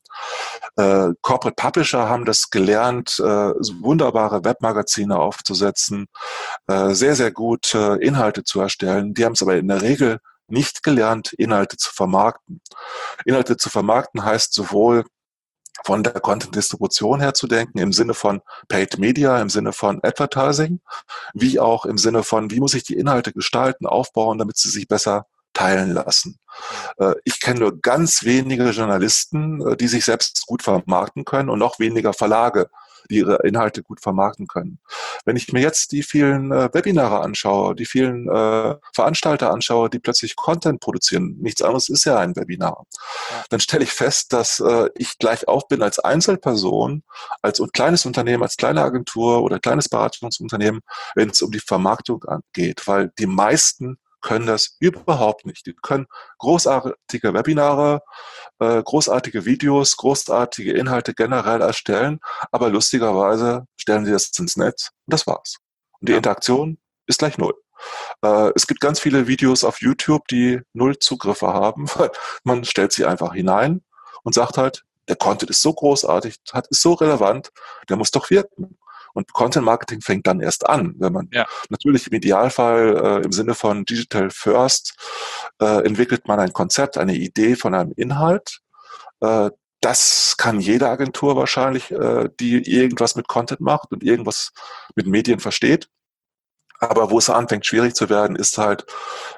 Äh, Corporate Publisher haben das gelernt, äh, so wunderbare Webmagazine aufzusetzen, äh, sehr, sehr gut äh, Inhalte zu erstellen. Die haben es aber in der Regel nicht gelernt, Inhalte zu vermarkten. Inhalte zu vermarkten heißt sowohl von der Content-Distribution her zu denken, im Sinne von Paid Media, im Sinne von Advertising, wie auch im Sinne von, wie muss ich die Inhalte gestalten, aufbauen, damit sie sich besser teilen lassen. Ich kenne nur ganz wenige Journalisten, die sich selbst gut vermarkten können, und noch weniger Verlage, die ihre Inhalte gut vermarkten können. Wenn ich mir jetzt die vielen äh, Webinare anschaue, die vielen äh, Veranstalter anschaue, die plötzlich Content produzieren, nichts anderes ist ja ein Webinar, ja. Dann stelle ich fest, dass äh, ich gleich auf bin als Einzelperson, als kleines Unternehmen, als kleine Agentur oder kleines Beratungsunternehmen, wenn es um die Vermarktung geht, weil die meisten können das überhaupt nicht. Die können großartige Webinare, äh, großartige Videos, großartige Inhalte generell erstellen, aber lustigerweise stellen sie das ins Netz und das war's. Und die ja. Interaktion ist gleich null. Äh, es gibt ganz viele Videos auf YouTube, die null Zugriffe haben, weil man stellt sie einfach hinein und sagt halt, der Content ist so großartig, hat, ist so relevant, der muss doch wirken. Und Content Marketing fängt dann erst an, wenn man ja. natürlich im Idealfall äh, im Sinne von Digital First äh, entwickelt man ein Konzept, eine Idee von einem Inhalt. Äh, das kann jede Agentur wahrscheinlich, äh, die irgendwas mit Content macht und irgendwas mit Medien versteht. Aber wo es anfängt, schwierig zu werden, ist halt,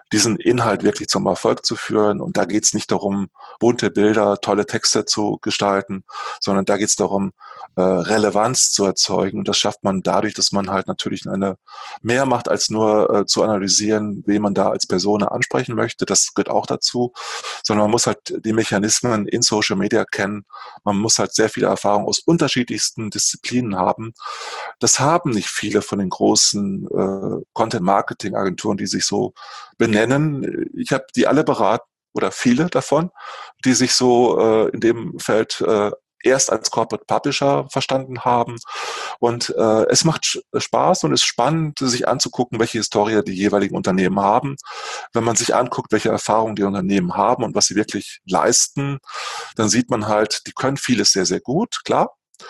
diesen Inhalt wirklich zum Erfolg zu führen. Und da geht es nicht darum, bunte Bilder, tolle Texte zu gestalten, sondern da geht es darum, äh, Relevanz zu erzeugen. Und das schafft man dadurch, dass man halt natürlich eine mehr macht, als nur äh, zu analysieren, wen man da als Person ansprechen möchte. Das gehört auch dazu, sondern man muss halt die Mechanismen in Social Media kennen. Man muss halt sehr viele Erfahrungen aus unterschiedlichsten Disziplinen haben. Das haben nicht viele von den großen äh, Content-Marketing-Agenturen, die sich so benennen. Ich habe die alle beraten oder viele davon, die sich so äh, in dem Feld äh, erst als Corporate Publisher verstanden haben. Und äh, es macht Spaß und ist spannend, sich anzugucken, welche Historie die jeweiligen Unternehmen haben. Wenn man sich anguckt, welche Erfahrungen die Unternehmen haben und was sie wirklich leisten, dann sieht man halt, die können vieles sehr, sehr gut, klar.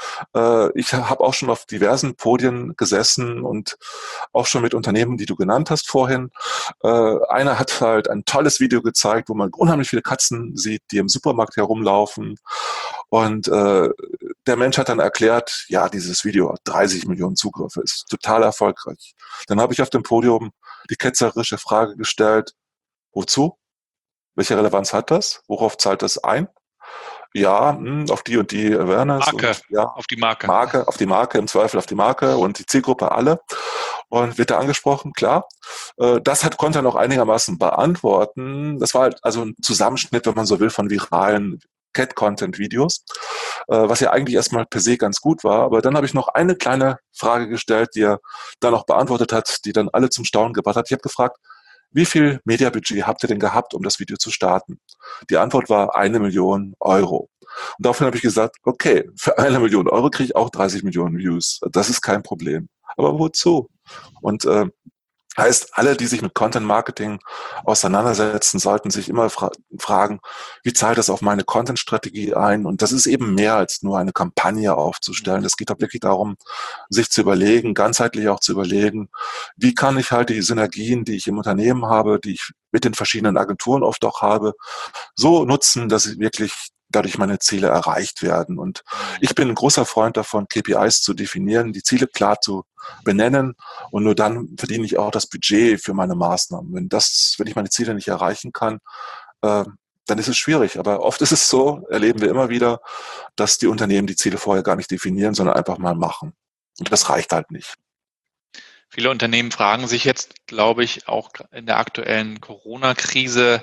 Ich habe auch schon auf diversen Podien gesessen und auch schon mit Unternehmen, die du genannt hast vorhin. Einer hat halt ein tolles Video gezeigt, wo man unheimlich viele Katzen sieht, die im Supermarkt herumlaufen. Und der Mensch hat dann erklärt, ja, dieses Video hat dreißig Millionen Zugriffe, ist total erfolgreich. Dann habe ich auf dem Podium die ketzerische Frage gestellt, wozu? Welche Relevanz hat das? Worauf zahlt das ein? Ja, mh, auf die und die Awareness. Marke, und, ja, auf die Marke. Marke, auf die Marke, im Zweifel auf die Marke und die Zielgruppe alle. Und wird da angesprochen, klar. Äh, das hat konnte er noch einigermaßen beantworten. Das war halt also ein Zusammenschnitt, wenn man so will, von viralen Cat-Content-Videos, äh, was ja eigentlich erstmal per se ganz gut war. Aber dann habe ich noch eine kleine Frage gestellt, die er dann auch beantwortet hat, die dann alle zum Staunen gebracht hat. Ich habe gefragt, wie viel Mediabudget habt ihr denn gehabt, um das Video zu starten? Die Antwort war eine Million Euro. Und daraufhin habe ich gesagt, okay, für eine Million Euro kriege ich auch dreißig Millionen Views. Das ist kein Problem. Aber wozu? Und äh, heißt, alle, die sich mit Content Marketing auseinandersetzen, sollten sich immer fra- fragen, wie zahlt das auf meine Content-Strategie ein? Und das ist eben mehr als nur eine Kampagne aufzustellen. Es geht auch wirklich darum, sich zu überlegen, ganzheitlich auch zu überlegen, wie kann ich halt die Synergien, die ich im Unternehmen habe, die ich mit den verschiedenen Agenturen oft auch habe, so nutzen, dass ich wirklich dadurch meine Ziele erreicht werden. Und ich bin ein großer Freund davon, K P Is zu definieren, die Ziele klar zu benennen und nur dann verdiene ich auch das Budget für meine Maßnahmen. Wenn das, wenn ich meine Ziele nicht erreichen kann, äh, dann ist es schwierig. Aber oft ist es so, erleben wir immer wieder, dass die Unternehmen die Ziele vorher gar nicht definieren, sondern einfach mal machen. Und das reicht halt nicht. Viele Unternehmen fragen sich jetzt, glaube ich, auch in der aktuellen Corona-Krise,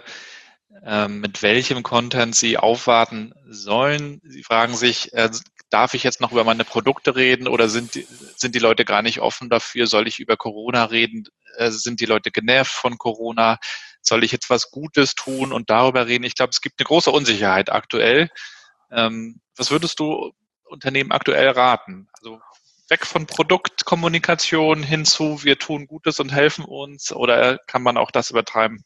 mit welchem Content sie aufwarten sollen. Sie fragen sich, äh, darf ich jetzt noch über meine Produkte reden oder sind die, sind die Leute gar nicht offen dafür? Soll ich über Corona reden? Äh, sind die Leute genervt von Corona? Soll ich jetzt was Gutes tun und darüber reden? Ich glaube, es gibt eine große Unsicherheit aktuell. Ähm, was würdest du Unternehmen aktuell raten? Also weg von Produktkommunikation hin zu, wir tun Gutes und helfen uns, oder kann man auch das übertreiben?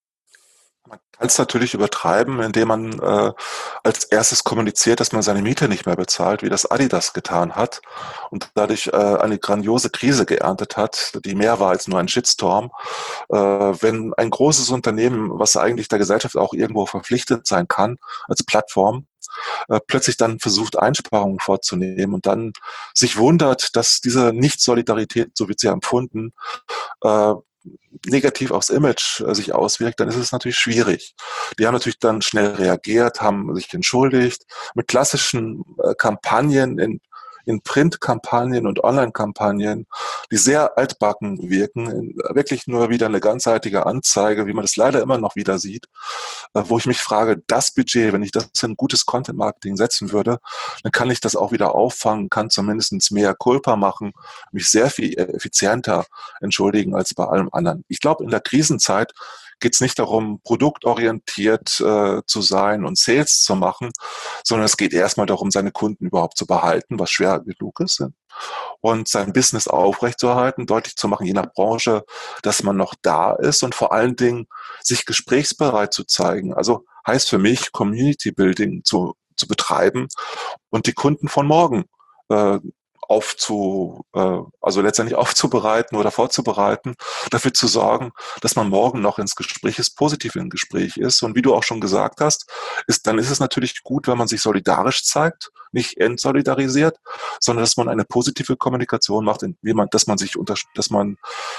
Man kann es natürlich übertreiben, indem man äh, als erstes kommuniziert, dass man seine Miete nicht mehr bezahlt, wie das Adidas getan hat und dadurch äh, eine grandiose Krise geerntet hat, die mehr war als nur ein Shitstorm. Äh, wenn ein großes Unternehmen, was eigentlich der Gesellschaft auch irgendwo verpflichtet sein kann, als Plattform, äh, plötzlich dann versucht, Einsparungen vorzunehmen und dann sich wundert, dass diese Nicht-Solidarität, so wird sie empfunden, äh, negativ aufs Image äh, sich auswirkt, dann ist es natürlich schwierig. Die haben natürlich dann schnell reagiert, haben sich entschuldigt. Mit klassischen äh, Kampagnen in, in Print-Kampagnen und Online-Kampagnen, die sehr altbacken wirken, in, wirklich nur wieder eine ganzseitige Anzeige, wie man das leider immer noch wieder sieht, äh, wo ich mich frage, das Budget, wenn ich das in gutes Content-Marketing setzen würde, dann kann ich das auch wieder auffangen, kann zumindest mehr Culpa machen, mich sehr viel effizienter entschuldigen als bei allem anderen. Ich glaube, in der Krisenzeit geht es nicht darum, produktorientiert äh, zu sein und Sales zu machen, sondern es geht erstmal darum, seine Kunden überhaupt zu behalten, was schwer genug ist, und sein Business aufrechtzuerhalten, deutlich zu machen, je nach Branche, dass man noch da ist und vor allen Dingen sich gesprächsbereit zu zeigen. Also heißt für mich, Community Building zu, zu betreiben und die Kunden von morgen äh, aufzu, äh, also letztendlich aufzubereiten oder vorzubereiten, dafür zu sorgen, dass man morgen noch ins Gespräch ist, positiv im Gespräch ist. Und wie du auch schon gesagt hast, ist, dann ist es natürlich gut, wenn man sich solidarisch zeigt, nicht entsolidarisiert, sondern dass man eine positive Kommunikation macht, wie man, dass man sich unter, dass man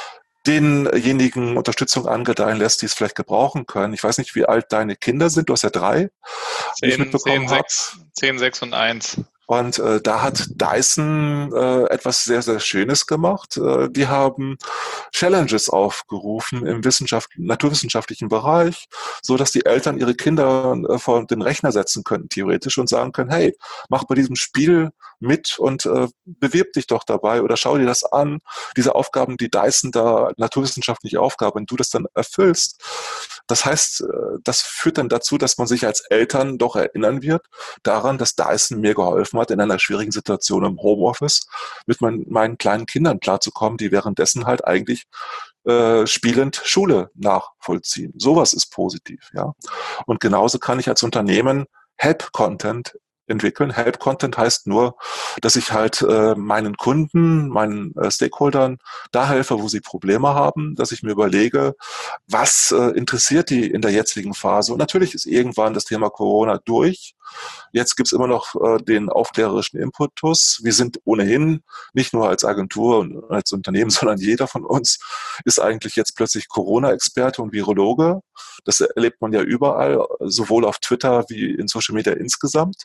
denjenigen Unterstützung angedeihen lässt, die es vielleicht gebrauchen können. Ich weiß nicht, wie alt deine Kinder sind. Du hast ja drei, wie ich zehn, mitbekommen zehn, habe. sechs, zehn, sechs und eins. Und äh, da hat Dyson äh, etwas sehr, sehr Schönes gemacht. Äh, die haben Challenges aufgerufen im Wissenschaft naturwissenschaftlichen Bereich, so dass die Eltern ihre Kinder äh, vor den Rechner setzen könnten, theoretisch, und sagen können, hey, mach bei diesem Spiel mit und äh, bewirb dich doch dabei oder schau dir das an. Diese Aufgaben, die Dyson da, naturwissenschaftliche Aufgaben, wenn du das dann erfüllst, das heißt, das führt dann dazu, dass man sich als Eltern doch erinnern wird daran, dass Dyson mir geholfen hat, in einer schwierigen Situation im Homeoffice mit mein, meinen kleinen Kindern klarzukommen, die währenddessen halt eigentlich äh, spielend Schule nachvollziehen. Sowas ist positiv, ja. Und genauso kann ich als Unternehmen Help-Content entwickeln. Help-Content heißt nur, dass ich halt äh, meinen Kunden, meinen äh, Stakeholdern da helfe, wo sie Probleme haben, dass ich mir überlege, was äh, interessiert die in der jetzigen Phase. Und natürlich ist irgendwann das Thema Corona durch. Jetzt gibt's immer noch äh, den aufklärerischen Impetus. Wir sind ohnehin nicht nur als Agentur und als Unternehmen, sondern jeder von uns ist eigentlich jetzt plötzlich Corona-Experte und Virologe. Das erlebt man ja überall, sowohl auf Twitter wie in Social Media insgesamt.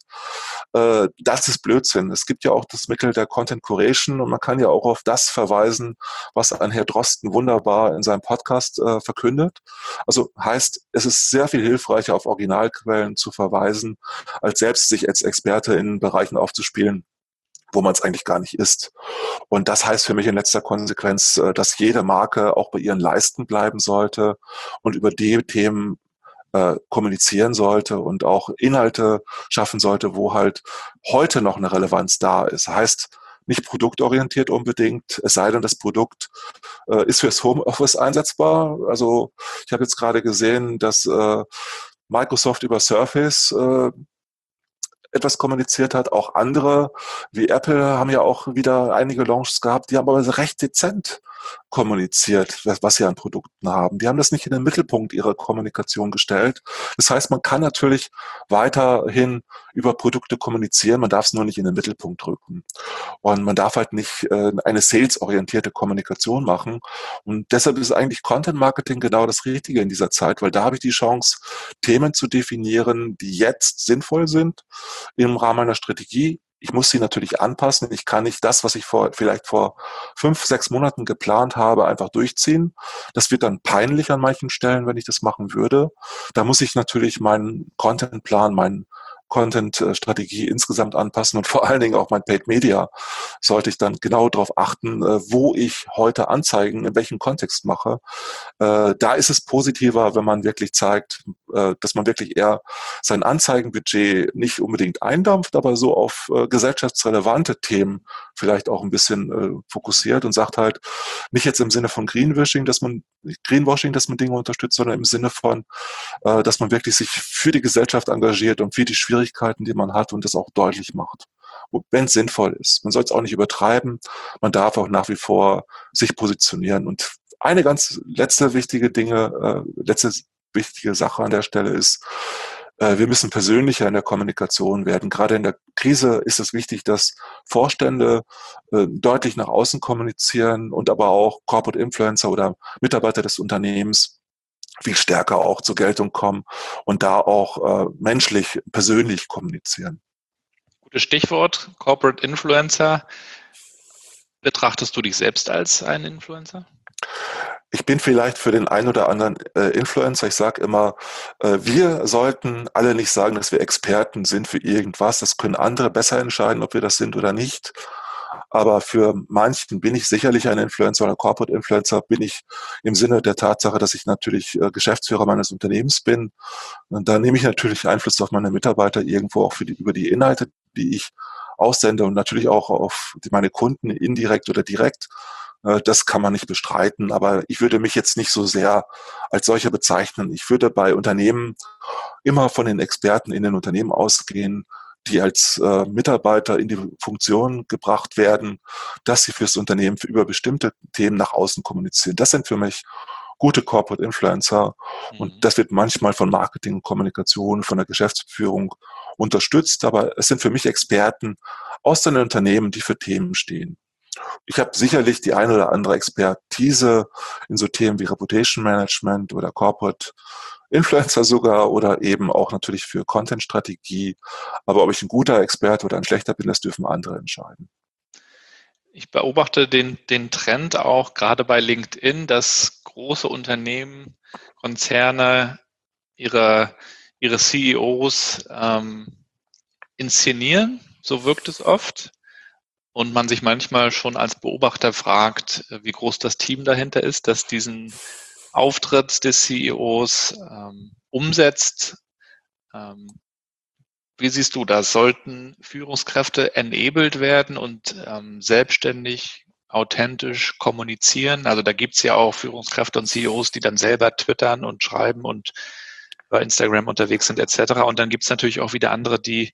Äh, das ist Blödsinn. Es gibt ja auch das Mittel der Content Curation und man kann ja auch auf das verweisen, was ein Herr Drosten wunderbar in seinem Podcast äh, verkündet. Also heißt, es ist sehr viel hilfreicher, auf Originalquellen zu verweisen, als selbst sich als Experte in Bereichen aufzuspielen, wo man es eigentlich gar nicht ist. Und das heißt für mich in letzter Konsequenz, dass jede Marke auch bei ihren Leisten bleiben sollte und über die Themen äh, kommunizieren sollte und auch Inhalte schaffen sollte, wo halt heute noch eine Relevanz da ist. Heißt, nicht produktorientiert unbedingt, es sei denn, das Produkt äh, ist fürs Homeoffice einsetzbar. Also ich habe jetzt gerade gesehen, dass äh, Microsoft über Surface äh, etwas kommuniziert hat. Auch andere, wie Apple, haben ja auch wieder einige Launches gehabt, die haben aber recht dezent kommuniziert, was sie an Produkten haben. Die haben das nicht in den Mittelpunkt ihrer Kommunikation gestellt. Das heißt, man kann natürlich weiterhin über Produkte kommunizieren, man darf es nur nicht in den Mittelpunkt rücken. Und man darf halt nicht äh, eine salesorientierte Kommunikation machen. Und deshalb ist eigentlich Content Marketing genau das Richtige in dieser Zeit, weil da habe ich die Chance, Themen zu definieren, die jetzt sinnvoll sind im Rahmen einer Strategie. Ich muss sie natürlich anpassen. Ich kann nicht das, was ich vor, vielleicht vor fünf, sechs Monaten geplant habe, einfach durchziehen. Das wird dann peinlich an manchen Stellen, wenn ich das machen würde. Da muss ich natürlich meinen Contentplan, meinen Content-Strategie insgesamt anpassen und vor allen Dingen auch mein Paid Media sollte ich dann genau darauf achten, wo ich heute Anzeigen, in welchem Kontext mache. Da ist es positiver, wenn man wirklich zeigt, dass man wirklich eher sein Anzeigenbudget nicht unbedingt eindampft, aber so auf gesellschaftsrelevante Themen vielleicht auch ein bisschen fokussiert und sagt halt, nicht jetzt im Sinne von Greenwashing, dass man Greenwashing, dass man Dinge unterstützt, sondern im Sinne von, dass man wirklich sich für die Gesellschaft engagiert und für die Schwierigkeiten, die man hat und das auch deutlich macht, wenn es sinnvoll ist. Man soll es auch nicht übertreiben. Man darf auch nach wie vor sich positionieren. Und eine ganz letzte wichtige Dinge, äh, letzte wichtige Sache an der Stelle ist, äh, wir müssen persönlicher in der Kommunikation werden. Gerade in der Krise ist es wichtig, dass Vorstände äh, deutlich nach außen kommunizieren und aber auch Corporate Influencer oder Mitarbeiter des Unternehmens viel stärker auch zur Geltung kommen und da auch äh, menschlich, persönlich kommunizieren. Gutes Stichwort, Corporate Influencer. Betrachtest du dich selbst als einen Influencer? Ich bin vielleicht für den einen oder anderen äh, Influencer. Ich sage immer, äh, wir sollten alle nicht sagen, dass wir Experten sind für irgendwas. Das können andere besser entscheiden, ob wir das sind oder nicht. Aber für manchen bin ich sicherlich ein Influencer oder Corporate Influencer, bin ich im Sinne der Tatsache, dass ich natürlich äh, Geschäftsführer meines Unternehmens bin. Und da nehme ich natürlich Einfluss auf meine Mitarbeiter irgendwo auch für die, über die Inhalte, die ich aussende und natürlich auch auf die, meine Kunden indirekt oder direkt. Äh, das kann man nicht bestreiten, aber ich würde mich jetzt nicht so sehr als solcher bezeichnen. Ich würde bei Unternehmen immer von den Experten in den Unternehmen ausgehen, die als äh, Mitarbeiter in die Funktion gebracht werden, dass sie fürs Unternehmen für über bestimmte Themen nach außen kommunizieren. Das sind für mich gute Corporate Influencer mhm. und das wird manchmal von Marketing und Kommunikation, von der Geschäftsführung unterstützt, aber es sind für mich Experten aus den Unternehmen, die für Themen stehen. Ich habe sicherlich die eine oder andere Expertise in so Themen wie Reputation Management oder Corporate Influencer sogar oder eben auch natürlich für Content-Strategie. Aber ob ich ein guter Experte oder ein schlechter bin, das dürfen andere entscheiden. Ich beobachte den, den Trend auch gerade bei LinkedIn, dass große Unternehmen, Konzerne ihre, ihre C E Os ähm, inszenieren. So wirkt es oft. Und man sich manchmal schon als Beobachter fragt, wie groß das Team dahinter ist, das diesen Auftritt des C E Os ähm, umsetzt. Ähm, wie siehst du das? Sollten Führungskräfte enabled werden und ähm, selbstständig, authentisch kommunizieren? Also da gibt es ja auch Führungskräfte und C E Os, die dann selber twittern und schreiben und bei Instagram unterwegs sind et cetera. Und dann gibt es natürlich auch wieder andere, die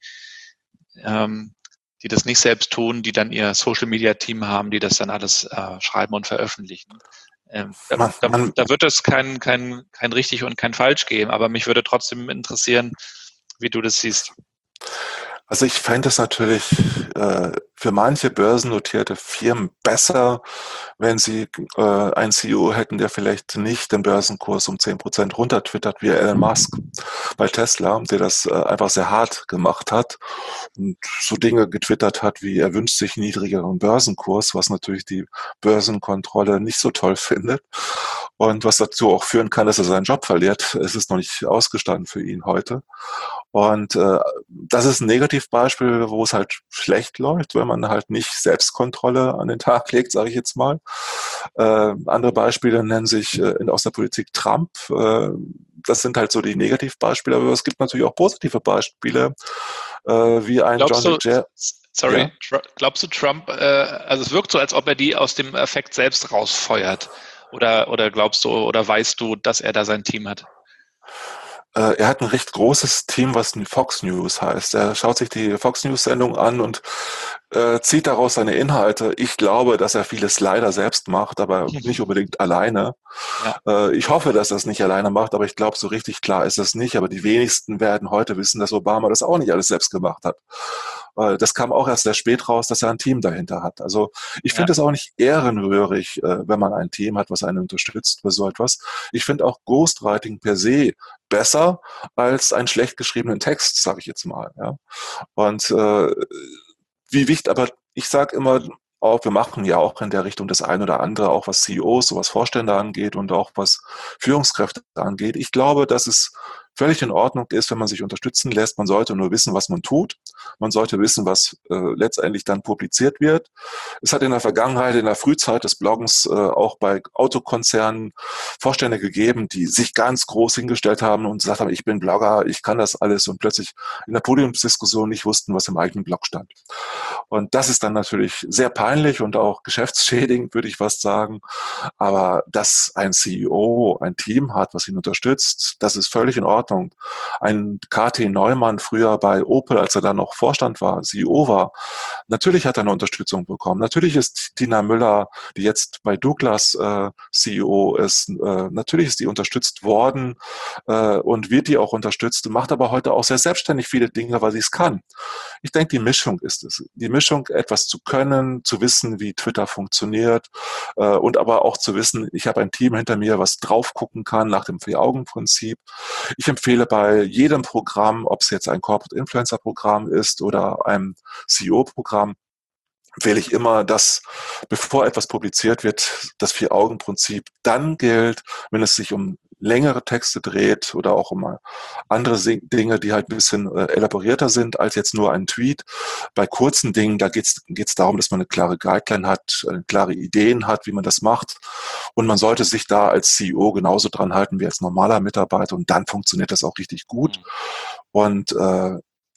ähm, die das nicht selbst tun, die dann ihr Social-Media-Team haben, die das dann alles äh, schreiben und veröffentlichen. Ähm, da, Man, da, man, da wird es kein, kein, kein richtig und kein falsch geben, aber mich würde trotzdem interessieren, wie du das siehst. Also ich fände es natürlich äh, für manche börsennotierte Firmen besser, wenn sie äh, einen C E O hätten, der vielleicht nicht den Börsenkurs um zehn Prozent runtertwittert wie Elon Musk bei Tesla, der das äh, einfach sehr hart gemacht hat und so Dinge getwittert hat, wie er wünscht sich niedrigeren Börsenkurs, was natürlich die Börsenkontrolle nicht so toll findet und was dazu auch führen kann, dass er seinen Job verliert. Es ist noch nicht ausgestanden für ihn heute. Und äh, das ist ein Negativbeispiel, wo es halt schlecht läuft, wenn man halt nicht Selbstkontrolle an den Tag legt, sage ich jetzt mal. Äh, andere Beispiele nennen sich äh, in, aus der Politik Trump. Äh, das sind halt so die Negativbeispiele, aber es gibt natürlich auch positive Beispiele, äh, wie ein Glaubst John du, Legere. sorry, Ja? glaubst du Trump, äh, also es wirkt so, als ob er die aus dem Effekt selbst rausfeuert. Oder, oder glaubst du, oder weißt du, dass er da sein Team hat? Er hat ein recht großes Team, was Fox News heißt. Er schaut sich die Fox News-Sendung an und äh, zieht daraus seine Inhalte. Ich glaube, dass er vieles leider selbst macht, aber nicht unbedingt alleine. Ja. Äh, ich hoffe, dass er es nicht alleine macht, aber ich glaube, so richtig klar ist es nicht. Aber die wenigsten werden heute wissen, dass Obama das auch nicht alles selbst gemacht hat. Äh, das kam auch erst sehr spät raus, dass er ein Team dahinter hat. Also ich finde es Ja. auch nicht ehrenrührig, äh, wenn man ein Team hat, was einen unterstützt bei so etwas. Ich finde auch Ghostwriting per se besser als einen schlecht geschriebenen Text, sage ich jetzt mal. Ja. Und äh, wie wichtig, aber ich sage immer, auch, wir machen ja auch in der Richtung das ein oder andere, auch was C E Os, so was Vorstände angeht und auch was Führungskräfte angeht. Ich glaube, dass es völlig in Ordnung ist, wenn man sich unterstützen lässt. Man sollte nur wissen, was man tut. Man sollte wissen, was äh, letztendlich dann publiziert wird. Es hat in der Vergangenheit, in der Frühzeit des Bloggens, äh, auch bei Autokonzernen Vorstände gegeben, die sich ganz groß hingestellt haben und gesagt haben, ich bin Blogger, ich kann das alles und plötzlich in der Podiumsdiskussion nicht wussten, was im eigenen Blog stand. Und das ist dann natürlich sehr peinlich und auch geschäftsschädigend, würde ich fast sagen. Aber dass ein C E O ein Team hat, was ihn unterstützt, das ist völlig in Ordnung. Ein K T Neumann früher bei Opel, als er dann noch Vorstand war, C E O war, natürlich hat er eine Unterstützung bekommen. Natürlich ist Tina Müller, die jetzt bei Douglas äh, C E O ist, äh, natürlich ist die unterstützt worden äh, und wird die auch unterstützt, macht aber heute auch sehr selbstständig viele Dinge, weil sie es kann. Ich denke, die Mischung ist es. Die Mischung, etwas zu können, zu wissen, wie Twitter funktioniert äh, und aber auch zu wissen, ich habe ein Team hinter mir, was drauf gucken kann nach dem Vier-Augen-Prinzip. Ich empfehle bei jedem Programm, ob es jetzt ein Corporate Influencer Programm ist oder ein C E O-Programm, empfehle ich immer, dass bevor etwas publiziert wird, das Vier-Augen-Prinzip dann gilt, wenn es sich um längere Texte dreht oder auch um andere Dinge, die halt ein bisschen äh, elaborierter sind als jetzt nur ein Tweet. Bei kurzen Dingen, da geht es darum, dass man eine klare Guideline hat, äh, klare Ideen hat, wie man das macht. Und man sollte sich da als C E O genauso dran halten wie als normaler Mitarbeiter und dann funktioniert das auch richtig gut. Mhm. Und äh,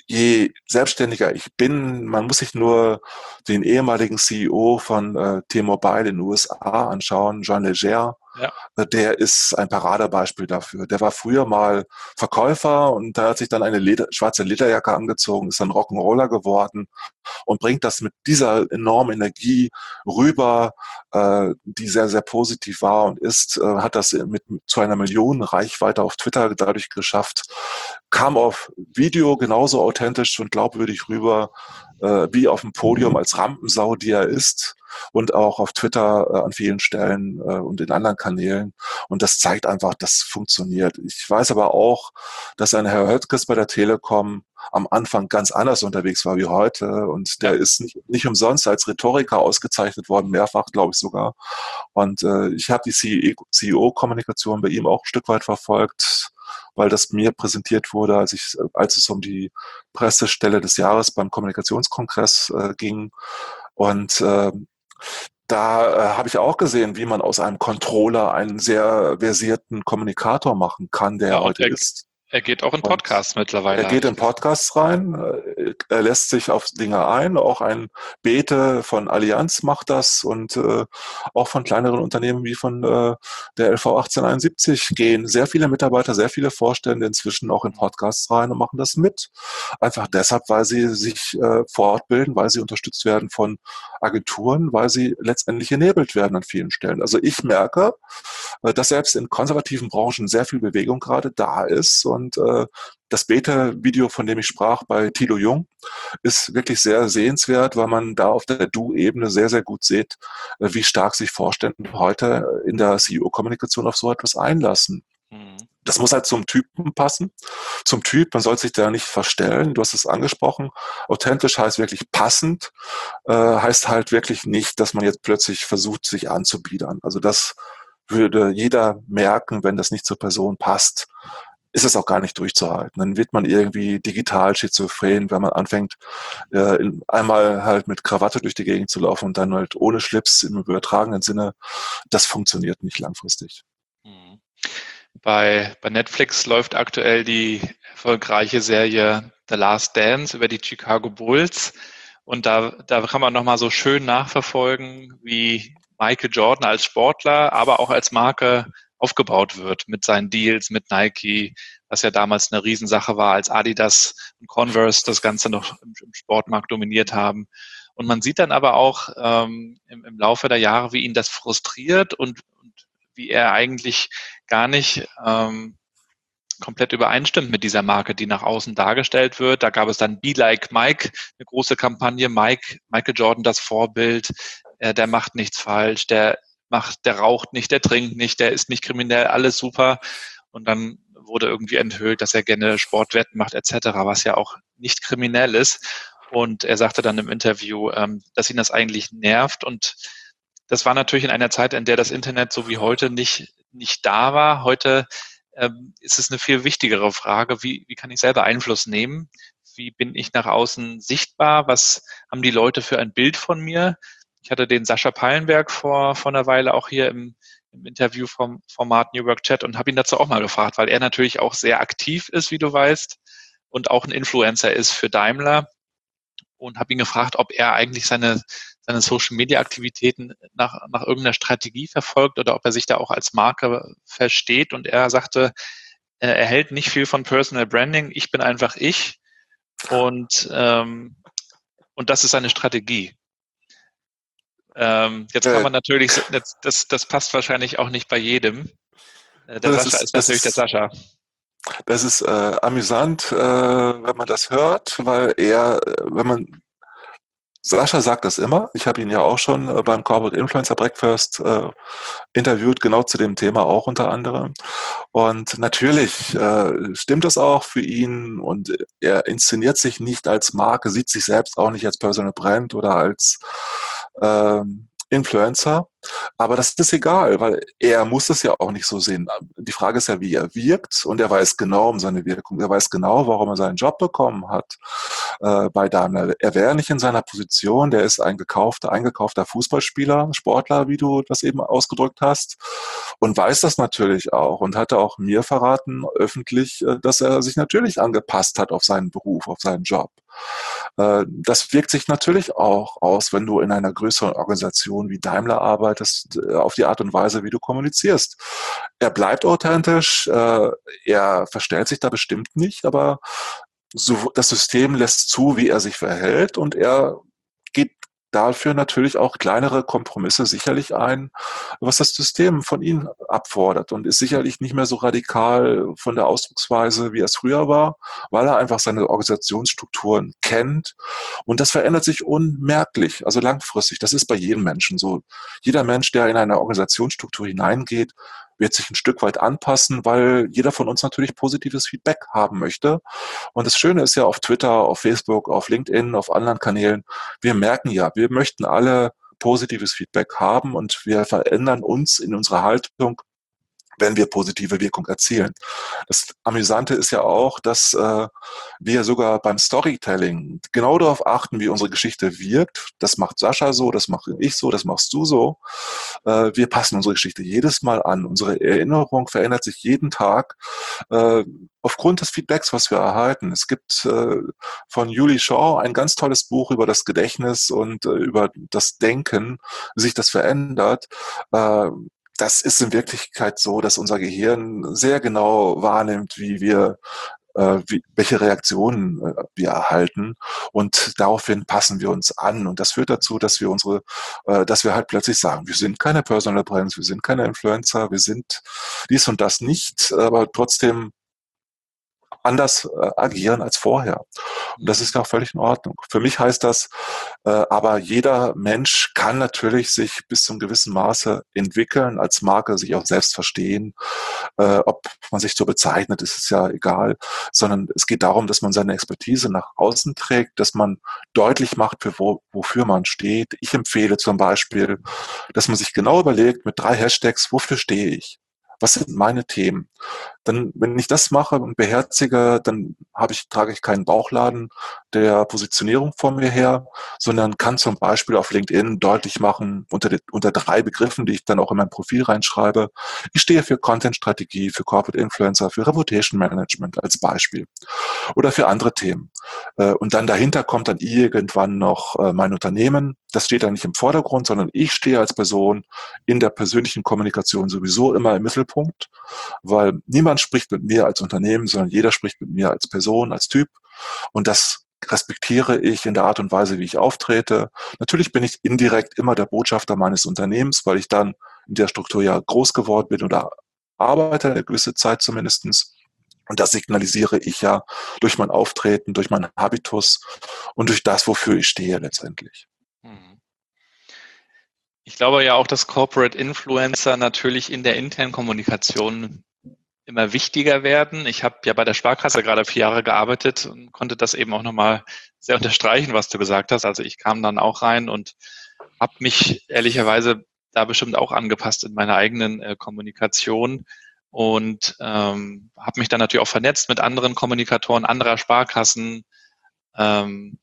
je selbstständiger ich bin, man muss sich nur den ehemaligen C E O von äh, T-Mobile in den U S A anschauen, John Legere. Ja. Der ist ein Paradebeispiel dafür. Der war früher mal Verkäufer und da hat sich dann eine Leder, schwarze Lederjacke angezogen, ist dann Rock'n'Roller geworden und bringt das mit dieser enormen Energie rüber, äh, die sehr, sehr positiv war und ist, äh, hat das mit zu einer Millionen Reichweite auf Twitter dadurch geschafft, kam auf Video genauso authentisch und glaubwürdig rüber, äh, wie auf dem Podium als Rampensau, die er ist. und auch auf Twitter äh, an vielen Stellen äh, und in anderen Kanälen. Und das zeigt einfach, das funktioniert. Ich weiß aber auch, dass ein Herr Höttges bei der Telekom am Anfang ganz anders unterwegs war wie heute. Und der Ja. ist nicht, nicht umsonst als Rhetoriker ausgezeichnet worden, mehrfach, glaube ich sogar. Und äh, ich habe die C E O-Kommunikation bei ihm auch ein Stück weit verfolgt, weil das mir präsentiert wurde, als ich, als es um die Pressestelle des Jahres beim Kommunikationskongress äh, ging. Und äh, da äh, habe ich auch gesehen, wie man aus einem Controller einen sehr versierten Kommunikator machen kann, der Ja, er und heute er, ist. er geht auch in Und Podcasts mittlerweile, er habe geht ich in gesehen. Podcasts rein, äh, er lässt sich auf Dinge ein, auch ein Bete von Allianz macht das und äh, auch von kleineren Unternehmen wie von äh, der L V achtzehnhunderteinundsiebzig gehen sehr viele Mitarbeiter, sehr viele Vorstände inzwischen auch in Podcasts rein und machen das mit. Einfach deshalb, weil sie sich äh, fortbilden, weil sie unterstützt werden von Agenturen, weil sie letztendlich enabelt werden an vielen Stellen. Also ich merke, äh, dass selbst in konservativen Branchen sehr viel Bewegung gerade da ist und äh, das Beta-Video, von dem ich sprach bei Thilo Jung, ist wirklich sehr sehenswert, weil man da auf der Du-Ebene sehr, sehr gut sieht, äh, wie stark sich Vorstände heute in der C E O-Kommunikation auf so etwas einlassen. Mhm. Das muss halt zum Typen passen. Zum Typ, man soll sich da nicht verstellen. Du hast es angesprochen. Authentisch heißt wirklich passend, äh, heißt halt wirklich nicht, dass man jetzt plötzlich versucht, sich anzubiedern. Also das würde jeder merken, wenn das nicht zur Person passt, ist es auch gar nicht durchzuhalten. Dann wird man irgendwie digital schizophren, wenn man anfängt, äh, in, einmal halt mit Krawatte durch die Gegend zu laufen und dann halt ohne Schlips im übertragenen Sinne. Das funktioniert nicht langfristig. Mhm. Bei, bei Netflix läuft aktuell die erfolgreiche Serie The Last Dance über die Chicago Bulls. Und da, da kann man nochmal so schön nachverfolgen, wie Michael Jordan als Sportler, aber auch als Marke aufgebaut wird mit seinen Deals mit Nike, was ja damals eine Riesensache war, als Adidas und Converse das Ganze noch im, im Sportmarkt dominiert haben. Und man sieht dann aber auch ähm, im, im Laufe der Jahre, wie ihn das frustriert und, und wie er eigentlich gar nicht ähm, komplett übereinstimmt mit dieser Marke, die nach außen dargestellt wird. Da gab es dann Be Like Mike, eine große Kampagne, Mike, Michael Jordan das Vorbild, äh, der macht nichts falsch, der macht, der raucht nicht, der trinkt nicht, der ist nicht kriminell, alles super. Und dann wurde irgendwie enthüllt, dass er gerne Sportwetten macht et cetera, was ja auch nicht kriminell ist. Und er sagte dann im Interview, ähm, dass ihn das eigentlich nervt. Und das war natürlich in einer Zeit, in der das Internet so wie heute nicht, nicht da war. Heute ähm, ist es eine viel wichtigere Frage, wie, wie kann ich selber Einfluss nehmen? Wie bin ich nach außen sichtbar? Was haben die Leute für ein Bild von mir? Ich hatte den Sascha Pallenberg vor, vor einer Weile auch hier im, im Interview vom Format New Work Chat und habe ihn dazu auch mal gefragt, weil er natürlich auch sehr aktiv ist, wie du weißt, und auch ein Influencer ist für Daimler. Und habe ihn gefragt, ob er eigentlich seine, seine Social-Media-Aktivitäten nach, nach irgendeiner Strategie verfolgt oder ob er sich da auch als Marke versteht. Und er sagte, er hält nicht viel von Personal Branding. Ich bin einfach ich. Und, ähm, und das ist seine Strategie. Ähm, jetzt kann man natürlich, das, das, das passt wahrscheinlich auch nicht bei jedem. Der Das Sascha ist, ist das natürlich der ist, Sascha. das ist äh, amüsant, äh, wenn man das hört, weil er, wenn man Sascha sagt das immer. Ich habe ihn ja auch schon äh, beim Corporate Influencer Breakfast äh, interviewt, genau zu dem Thema auch unter anderem. Und natürlich äh, stimmt das auch für ihn und er inszeniert sich nicht als Marke, sieht sich selbst auch nicht als Personal Brand oder als ähm, Influencer. Aber das ist egal, weil er muss es ja auch nicht so sehen. Die Frage ist ja, wie er wirkt und er weiß genau um seine Wirkung. Er weiß genau, warum er seinen Job bekommen hat äh, bei Daimler. Er wäre nicht in seiner Position, der ist ein gekaufter, eingekaufter Fußballspieler, Sportler, wie du das eben ausgedrückt hast und weiß das natürlich auch und hatte auch mir verraten öffentlich, dass er sich natürlich angepasst hat auf seinen Beruf, auf seinen Job. Das wirkt sich natürlich auch aus, wenn du in einer größeren Organisation wie Daimler arbeitest, auf die Art und Weise, wie du kommunizierst. Er bleibt authentisch, er verstellt sich da bestimmt nicht, aber so, das System lässt zu, wie er sich verhält und er geht dafür natürlich auch kleinere Kompromisse sicherlich ein, was das System von ihnen abfordert, und ist sicherlich nicht mehr so radikal von der Ausdrucksweise, wie es früher war, weil er einfach seine Organisationsstrukturen kennt. Und das verändert sich unmerklich, also langfristig. Das ist bei jedem Menschen so. Jeder Mensch, der in eine Organisationsstruktur hineingeht, wird sich ein Stück weit anpassen, weil jeder von uns natürlich positives Feedback haben möchte. Und das Schöne ist ja auf Twitter, auf Facebook, auf LinkedIn, auf anderen Kanälen, wir merken ja, wir möchten alle positives Feedback haben, und wir verändern uns in unserer Haltung, wenn wir positive Wirkung erzielen. Das Amüsante ist ja auch, dass äh, wir sogar beim Storytelling genau darauf achten, wie unsere Geschichte wirkt. Das macht Sascha so, das mache ich so, das machst du so. Äh, wir passen unsere Geschichte jedes Mal an. Unsere Erinnerung verändert sich jeden Tag äh, aufgrund des Feedbacks, was wir erhalten. Es gibt äh, von Julie Shaw ein ganz tolles Buch über das Gedächtnis und äh, über das Denken, wie sich das verändert. Äh, Das ist in Wirklichkeit so, dass unser Gehirn sehr genau wahrnimmt, wie wir, äh, wie, welche Reaktionen äh, wir erhalten, und daraufhin passen wir uns an. Und das führt dazu, dass wir unsere, äh, dass wir halt plötzlich sagen, wir sind keine Personal Brands, wir sind keine Influencer, wir sind dies und das nicht, aber trotzdem anders äh, agieren als vorher. Und das ist ja auch völlig in Ordnung. Für mich heißt das, äh, aber jeder Mensch kann natürlich sich bis zu einem gewissen Maße entwickeln, als Marke sich auch selbst verstehen. Äh, ob man sich so bezeichnet, ist es ja egal, sondern es geht darum, dass man seine Expertise nach außen trägt, dass man deutlich macht, für wo, wofür man steht. Ich empfehle zum Beispiel, dass man sich genau überlegt mit drei Hashtags, wofür stehe ich? Was sind meine Themen? Dann, wenn ich das mache und beherzige, dann habe ich, trage ich keinen Bauchladen der Positionierung vor mir her, sondern kann zum Beispiel auf LinkedIn deutlich machen, unter, die, unter drei Begriffen, die ich dann auch in mein Profil reinschreibe, ich stehe für Content-Strategie, für Corporate Influencer, für Reputation Management als Beispiel oder für andere Themen. Und dann dahinter kommt dann irgendwann noch mein Unternehmen. Das steht dann nicht im Vordergrund, sondern ich stehe als Person in der persönlichen Kommunikation sowieso immer im Mittelpunkt, weil niemand spricht mit mir als Unternehmen, sondern jeder spricht mit mir als Person, als Typ. Und das respektiere ich in der Art und Weise, wie ich auftrete. Natürlich bin ich indirekt immer der Botschafter meines Unternehmens, weil ich dann in der Struktur ja groß geworden bin oder arbeite eine gewisse Zeit zumindestens. Und das signalisiere ich ja durch mein Auftreten, durch meinen Habitus und durch das, wofür ich stehe letztendlich. Ich glaube ja auch, dass Corporate Influencer natürlich in der internen Kommunikation immer wichtiger werden. Ich habe ja bei der Sparkasse gerade vier Jahre gearbeitet und konnte das eben auch nochmal sehr unterstreichen, was du gesagt hast. Also ich kam dann auch rein und habe mich ehrlicherweise da bestimmt auch angepasst in meiner eigenen äh, Kommunikation und ähm, habe mich dann natürlich auch vernetzt mit anderen Kommunikatoren anderer Sparkassen ähm,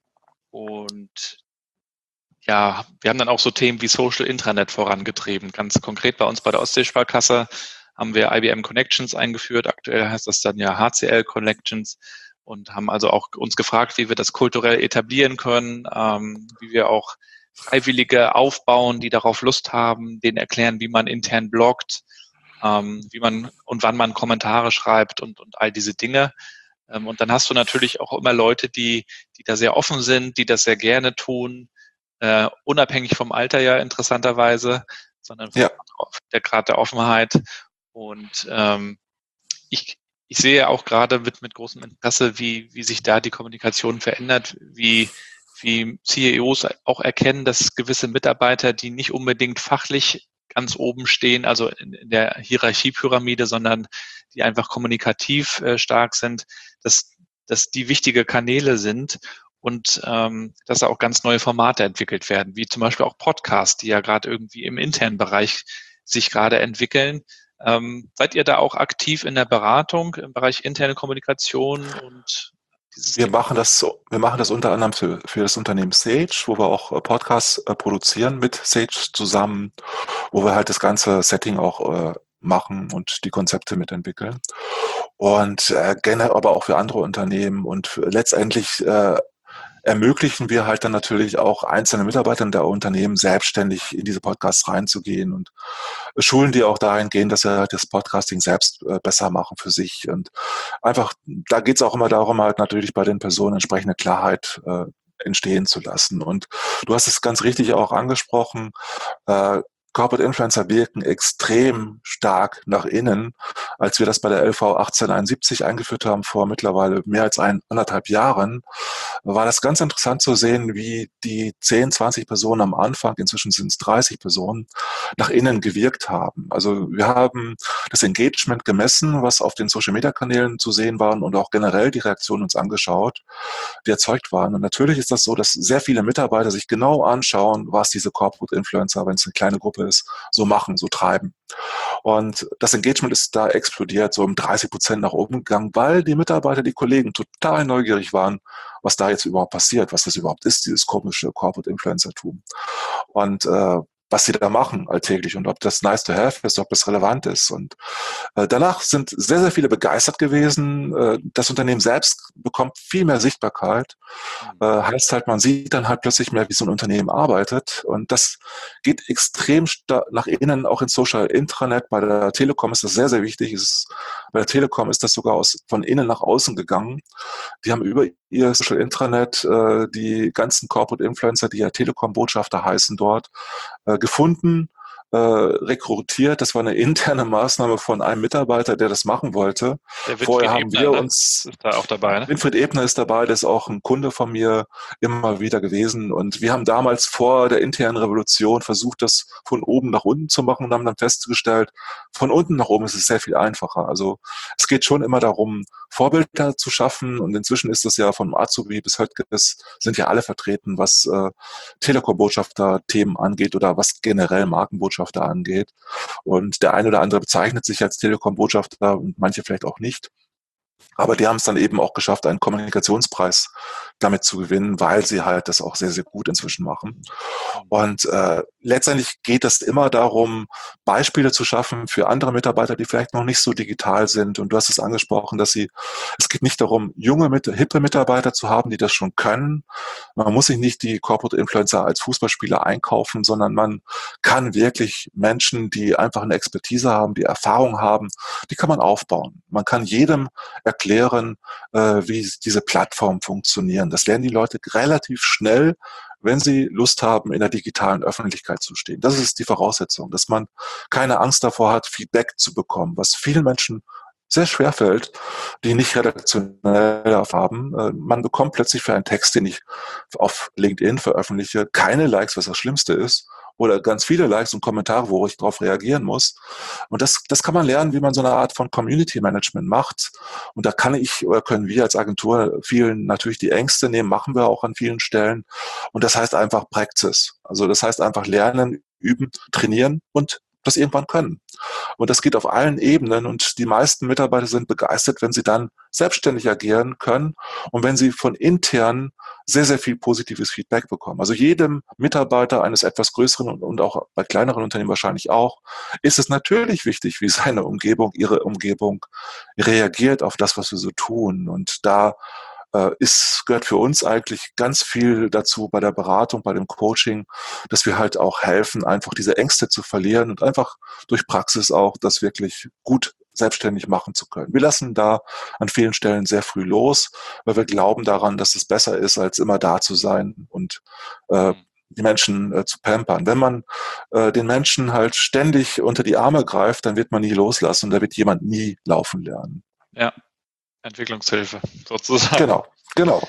und ja, wir haben dann auch so Themen wie Social Intranet vorangetrieben. Ganz konkret bei uns bei der Ostseesparkasse haben wir I B M Connections eingeführt. Aktuell heißt das dann ja H C L Connections und haben also auch uns gefragt, wie wir das kulturell etablieren können, ähm, wie wir auch Freiwillige aufbauen, die darauf Lust haben, denen erklären, wie man intern bloggt, ähm, wie man und wann man Kommentare schreibt und, und all diese Dinge. Ähm, und dann hast du natürlich auch immer Leute, die, die da sehr offen sind, die das sehr gerne tun, äh, unabhängig vom Alter ja interessanterweise, sondern von Ja. der Grad der Offenheit. Und ähm, ich, ich sehe auch gerade mit, mit großem Interesse, wie, wie sich da die Kommunikation verändert, wie, wie C E Os auch erkennen, dass gewisse Mitarbeiter, die nicht unbedingt fachlich ganz oben stehen, also in, in der Hierarchiepyramide, sondern die einfach kommunikativ äh, stark sind, dass, dass die wichtige Kanäle sind und ähm, dass da auch ganz neue Formate entwickelt werden, wie zum Beispiel auch Podcasts, die ja gerade irgendwie im internen Bereich sich gerade entwickeln. Ähm, seid ihr da auch aktiv in der Beratung im Bereich interne Kommunikation und dieses Wir Thema? machen das so, wir machen das unter anderem für, für das Unternehmen Sage, wo wir auch Podcasts äh, produzieren mit Sage zusammen, wo wir halt das ganze Setting auch äh, machen und die Konzepte mitentwickeln. Und äh, generell aber auch für andere Unternehmen und letztendlich äh, ermöglichen wir halt dann natürlich auch einzelne Mitarbeitern der Unternehmen selbstständig in diese Podcasts reinzugehen und schulen die auch dahingehend, dass sie halt das Podcasting selbst äh, besser machen für sich. Und einfach, da geht es auch immer darum, halt natürlich bei den Personen entsprechende Klarheit äh, entstehen zu lassen. Und du hast es ganz richtig auch angesprochen, äh, Corporate Influencer wirken extrem stark nach innen. Als wir das bei der L V achtzehnhunderteinundsiebzig eingeführt haben, vor mittlerweile mehr als ein, anderthalb Jahren, war das ganz interessant zu sehen, wie die zehn, zwanzig Personen am Anfang, inzwischen sind es dreißig Personen, nach innen gewirkt haben. Also wir haben das Engagement gemessen, was auf den Social-Media-Kanälen zu sehen waren und auch generell die Reaktionen uns angeschaut, die erzeugt waren. Und natürlich ist das so, dass sehr viele Mitarbeiter sich genau anschauen, was diese Corporate Influencer, wenn es eine kleine Gruppe ist, so machen, so treiben. Und das Engagement ist da explodiert, so um dreißig Prozent nach oben gegangen, weil die Mitarbeiter, die Kollegen total neugierig waren, was da jetzt überhaupt passiert, was das überhaupt ist, dieses komische Corporate Influencer-Tum. Und äh, was sie da machen alltäglich und ob das nice to have ist, ob das relevant ist. Und äh, danach sind sehr, sehr viele begeistert gewesen. Äh, das Unternehmen selbst bekommt viel mehr Sichtbarkeit. Äh, heißt halt, man sieht dann halt plötzlich mehr, wie so ein Unternehmen arbeitet. Und das geht extrem stark nach innen, auch in Social Intranet. Bei der Telekom ist das sehr, sehr wichtig. Es ist, bei der Telekom ist das sogar aus, von innen nach außen gegangen. Die haben über ihr Social Intranet äh, die ganzen Corporate Influencer, die ja Telekom-Botschafter heißen dort, äh, gefunden, äh, rekrutiert. Das war eine interne Maßnahme von einem Mitarbeiter, der das machen wollte. Der Vorher haben Ebner, wir ne? uns... Ist da auch dabei, ne? Winfried Ebner ist dabei, der ist auch ein Kunde von mir immer wieder gewesen. Und wir haben damals vor der internen Revolution versucht, das von oben nach unten zu machen und haben dann festgestellt, von unten nach oben ist es sehr viel einfacher. Also es geht schon immer darum, Vorbilder zu schaffen. Und inzwischen ist das ja von Azubi bis Höttges sind ja alle vertreten, was äh, Telekom-Botschafter-Themen angeht oder was generell Markenbotschafter angeht. Und der eine oder andere bezeichnet sich als Telekom-Botschafter und manche vielleicht auch nicht. Aber die haben es dann eben auch geschafft, einen Kommunikationspreis damit zu gewinnen, weil sie halt das auch sehr, sehr gut inzwischen machen. Und äh, letztendlich geht es immer darum, Beispiele zu schaffen für andere Mitarbeiter, die vielleicht noch nicht so digital sind. Und du hast es angesprochen, dass sie, es geht nicht darum, junge, hippe Mitarbeiter zu haben, die das schon können. Man muss sich nicht die Corporate Influencer als Fußballspieler einkaufen, sondern man kann wirklich Menschen, die einfach eine Expertise haben, die Erfahrung haben, die kann man aufbauen. Man kann jedem erklären, äh, wie diese Plattformen funktionieren. Das lernen die Leute relativ schnell, wenn sie Lust haben, in der digitalen Öffentlichkeit zu stehen. Das ist die Voraussetzung, dass man keine Angst davor hat, Feedback zu bekommen, was vielen Menschen sehr schwer fällt, die nicht redaktionell haben. Äh, man bekommt plötzlich für einen Text, den ich auf LinkedIn veröffentliche, keine Likes, was das Schlimmste ist, oder ganz viele Likes und Kommentare, wo ich darauf reagieren muss. Und das, das kann man lernen, wie man so eine Art von Community Management macht. Und da kann ich oder können wir als Agentur vielen natürlich die Ängste nehmen, machen wir auch an vielen Stellen. Und das heißt einfach Praxis. Also das heißt einfach lernen, üben, trainieren und das irgendwann können. Und das geht auf allen Ebenen und die meisten Mitarbeiter sind begeistert, wenn sie dann selbstständig agieren können und wenn sie von intern sehr, sehr viel positives Feedback bekommen. Also jedem Mitarbeiter eines etwas größeren und, und auch bei kleineren Unternehmen wahrscheinlich auch, ist es natürlich wichtig, wie seine Umgebung, ihre Umgebung reagiert auf das, was wir so tun. Und da ist, gehört für uns eigentlich ganz viel dazu bei der Beratung, bei dem Coaching, dass wir halt auch helfen, einfach diese Ängste zu verlieren und einfach durch Praxis auch das wirklich gut selbstständig machen zu können. Wir lassen da an vielen Stellen sehr früh los, weil wir glauben daran, dass es besser ist, als immer da zu sein und äh, die Menschen äh, zu pampern. Wenn man äh, den Menschen halt ständig unter die Arme greift, dann wird man nie loslassen und da wird jemand nie laufen lernen. Ja. Entwicklungshilfe sozusagen. Genau, genau.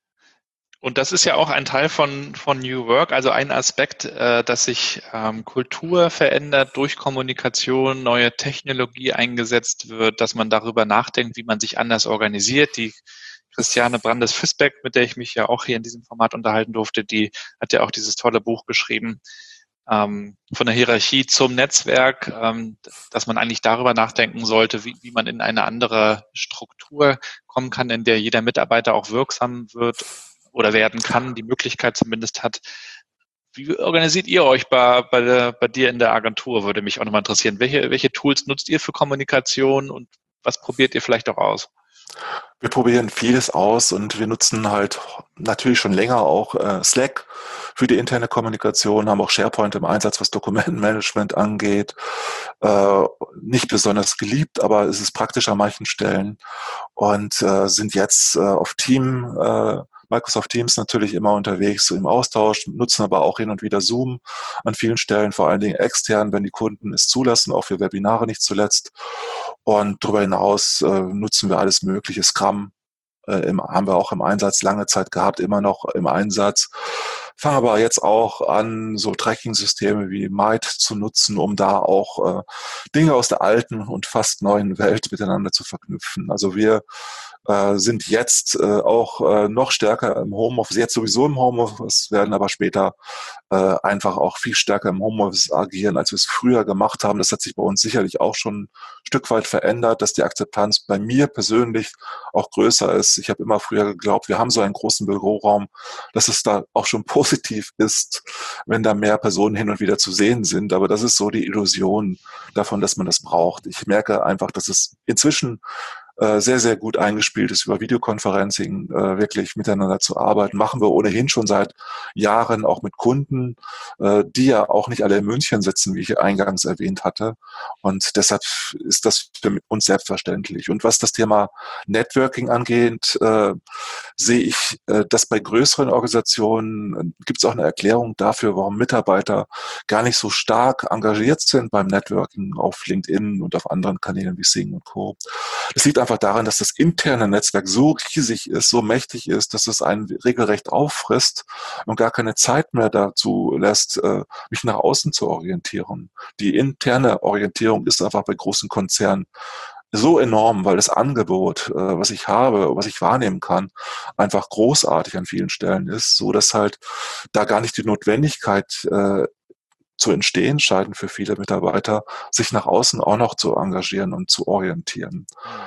Und das ist ja auch ein Teil von, von New Work, also ein Aspekt, äh, dass sich ähm, Kultur verändert, durch Kommunikation, neue Technologie eingesetzt wird, dass man darüber nachdenkt, wie man sich anders organisiert. Die Christiane Brandes-Fisbeck, mit der ich mich ja auch hier in diesem Format unterhalten durfte, die hat ja auch dieses tolle Buch geschrieben, ähm, von der Hierarchie zum Netzwerk, ähm, dass man eigentlich darüber nachdenken sollte, wie, wie man in eine andere Struktur kommen kann, in der jeder Mitarbeiter auch wirksam wird oder werden kann, die Möglichkeit zumindest hat. Wie organisiert ihr euch bei, bei, der, bei dir in der Agentur, würde mich auch nochmal interessieren. Welche, welche Tools nutzt ihr für Kommunikation und was probiert ihr vielleicht auch aus? Wir probieren vieles aus und wir nutzen halt natürlich schon länger auch äh, Slack für die interne Kommunikation, haben auch SharePoint im Einsatz, was Dokumentenmanagement angeht. Äh, nicht besonders geliebt, aber es ist praktisch an manchen Stellen und äh, sind jetzt äh, auf Team äh, Microsoft Teams natürlich immer unterwegs, so im Austausch, nutzen aber auch hin und wieder Zoom an vielen Stellen, vor allen Dingen extern, wenn die Kunden es zulassen, auch für Webinare nicht zuletzt. Und darüber hinaus äh, nutzen wir alles mögliche. Scrum äh, im, haben wir auch im Einsatz, lange Zeit gehabt, immer noch im Einsatz. Fangen aber jetzt auch an, so Tracking-Systeme wie Might zu nutzen, um da auch äh, Dinge aus der alten und fast neuen Welt miteinander zu verknüpfen. Also wir äh, sind jetzt äh, auch äh, noch stärker im Homeoffice, jetzt sowieso im Homeoffice, werden aber später äh, einfach auch viel stärker im Homeoffice agieren, als wir es früher gemacht haben. Das hat sich bei uns sicherlich auch schon ein Stück weit verändert, dass die Akzeptanz bei mir persönlich auch größer ist. Ich habe immer früher geglaubt, wir haben so einen großen Büroraum, dass es da auch schon positiv ist, wenn da mehr Personen hin und wieder zu sehen sind. Aber das ist so die Illusion davon, dass man das braucht. Ich merke einfach, dass es inzwischen äh, sehr, sehr gut eingespielt ist, über Videoconferencing äh, wirklich miteinander zu arbeiten. Machen wir ohnehin schon seit Jahren auch mit Kunden, äh, die ja auch nicht alle in München sitzen, wie ich eingangs erwähnt hatte. Und deshalb ist das für uns selbstverständlich. Und was das Thema Networking angeht, äh, sehe ich, äh, dass bei größeren Organisationen äh, gibt es auch eine Erklärung dafür, warum Mitarbeiter gar nicht so stark engagiert sind beim Networking auf LinkedIn und auf anderen Kanälen wie Xing und Co. Das liegt einfach daran, dass das interne Netzwerk so riesig ist, so mächtig ist, dass es einen regelrecht auffrisst und gar keine Zeit mehr dazu lässt, äh, mich nach außen zu orientieren. Die interne Orientierung ist einfach bei großen Konzernen so enorm, weil das Angebot, äh, was ich habe, was ich wahrnehmen kann, einfach großartig an vielen Stellen ist, so dass halt da gar nicht die Notwendigkeit äh, zu entstehen scheint für viele Mitarbeiter, sich nach außen auch noch zu engagieren und zu orientieren.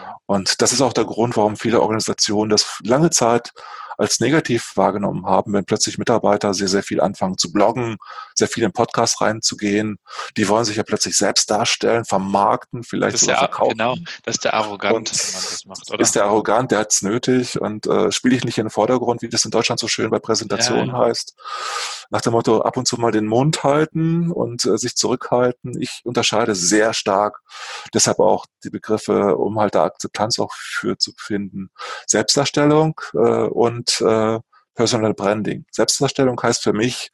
Und das ist auch der Grund, warum viele Organisationen das lange Zeit als negativ wahrgenommen haben, wenn plötzlich Mitarbeiter sehr, sehr viel anfangen zu bloggen, sehr viel in Podcasts reinzugehen. Die wollen sich ja plötzlich selbst darstellen, vermarkten, vielleicht Das ist sogar der, verkaufen. genau, das ist der Arrogant, Und wenn man das macht, oder? ist der arrogant, der hat's nötig und äh, spiele ich nicht in den Vordergrund, wie das in Deutschland so schön bei Präsentationen Ja, ja. heißt. Nach dem Motto, ab und zu mal den Mund halten und äh, sich zurückhalten. Ich unterscheide sehr stark, deshalb auch die Begriffe, um halt da Akzeptanz auch für zu finden. Selbstdarstellung äh, und äh, Personal Branding. Selbstdarstellung heißt für mich,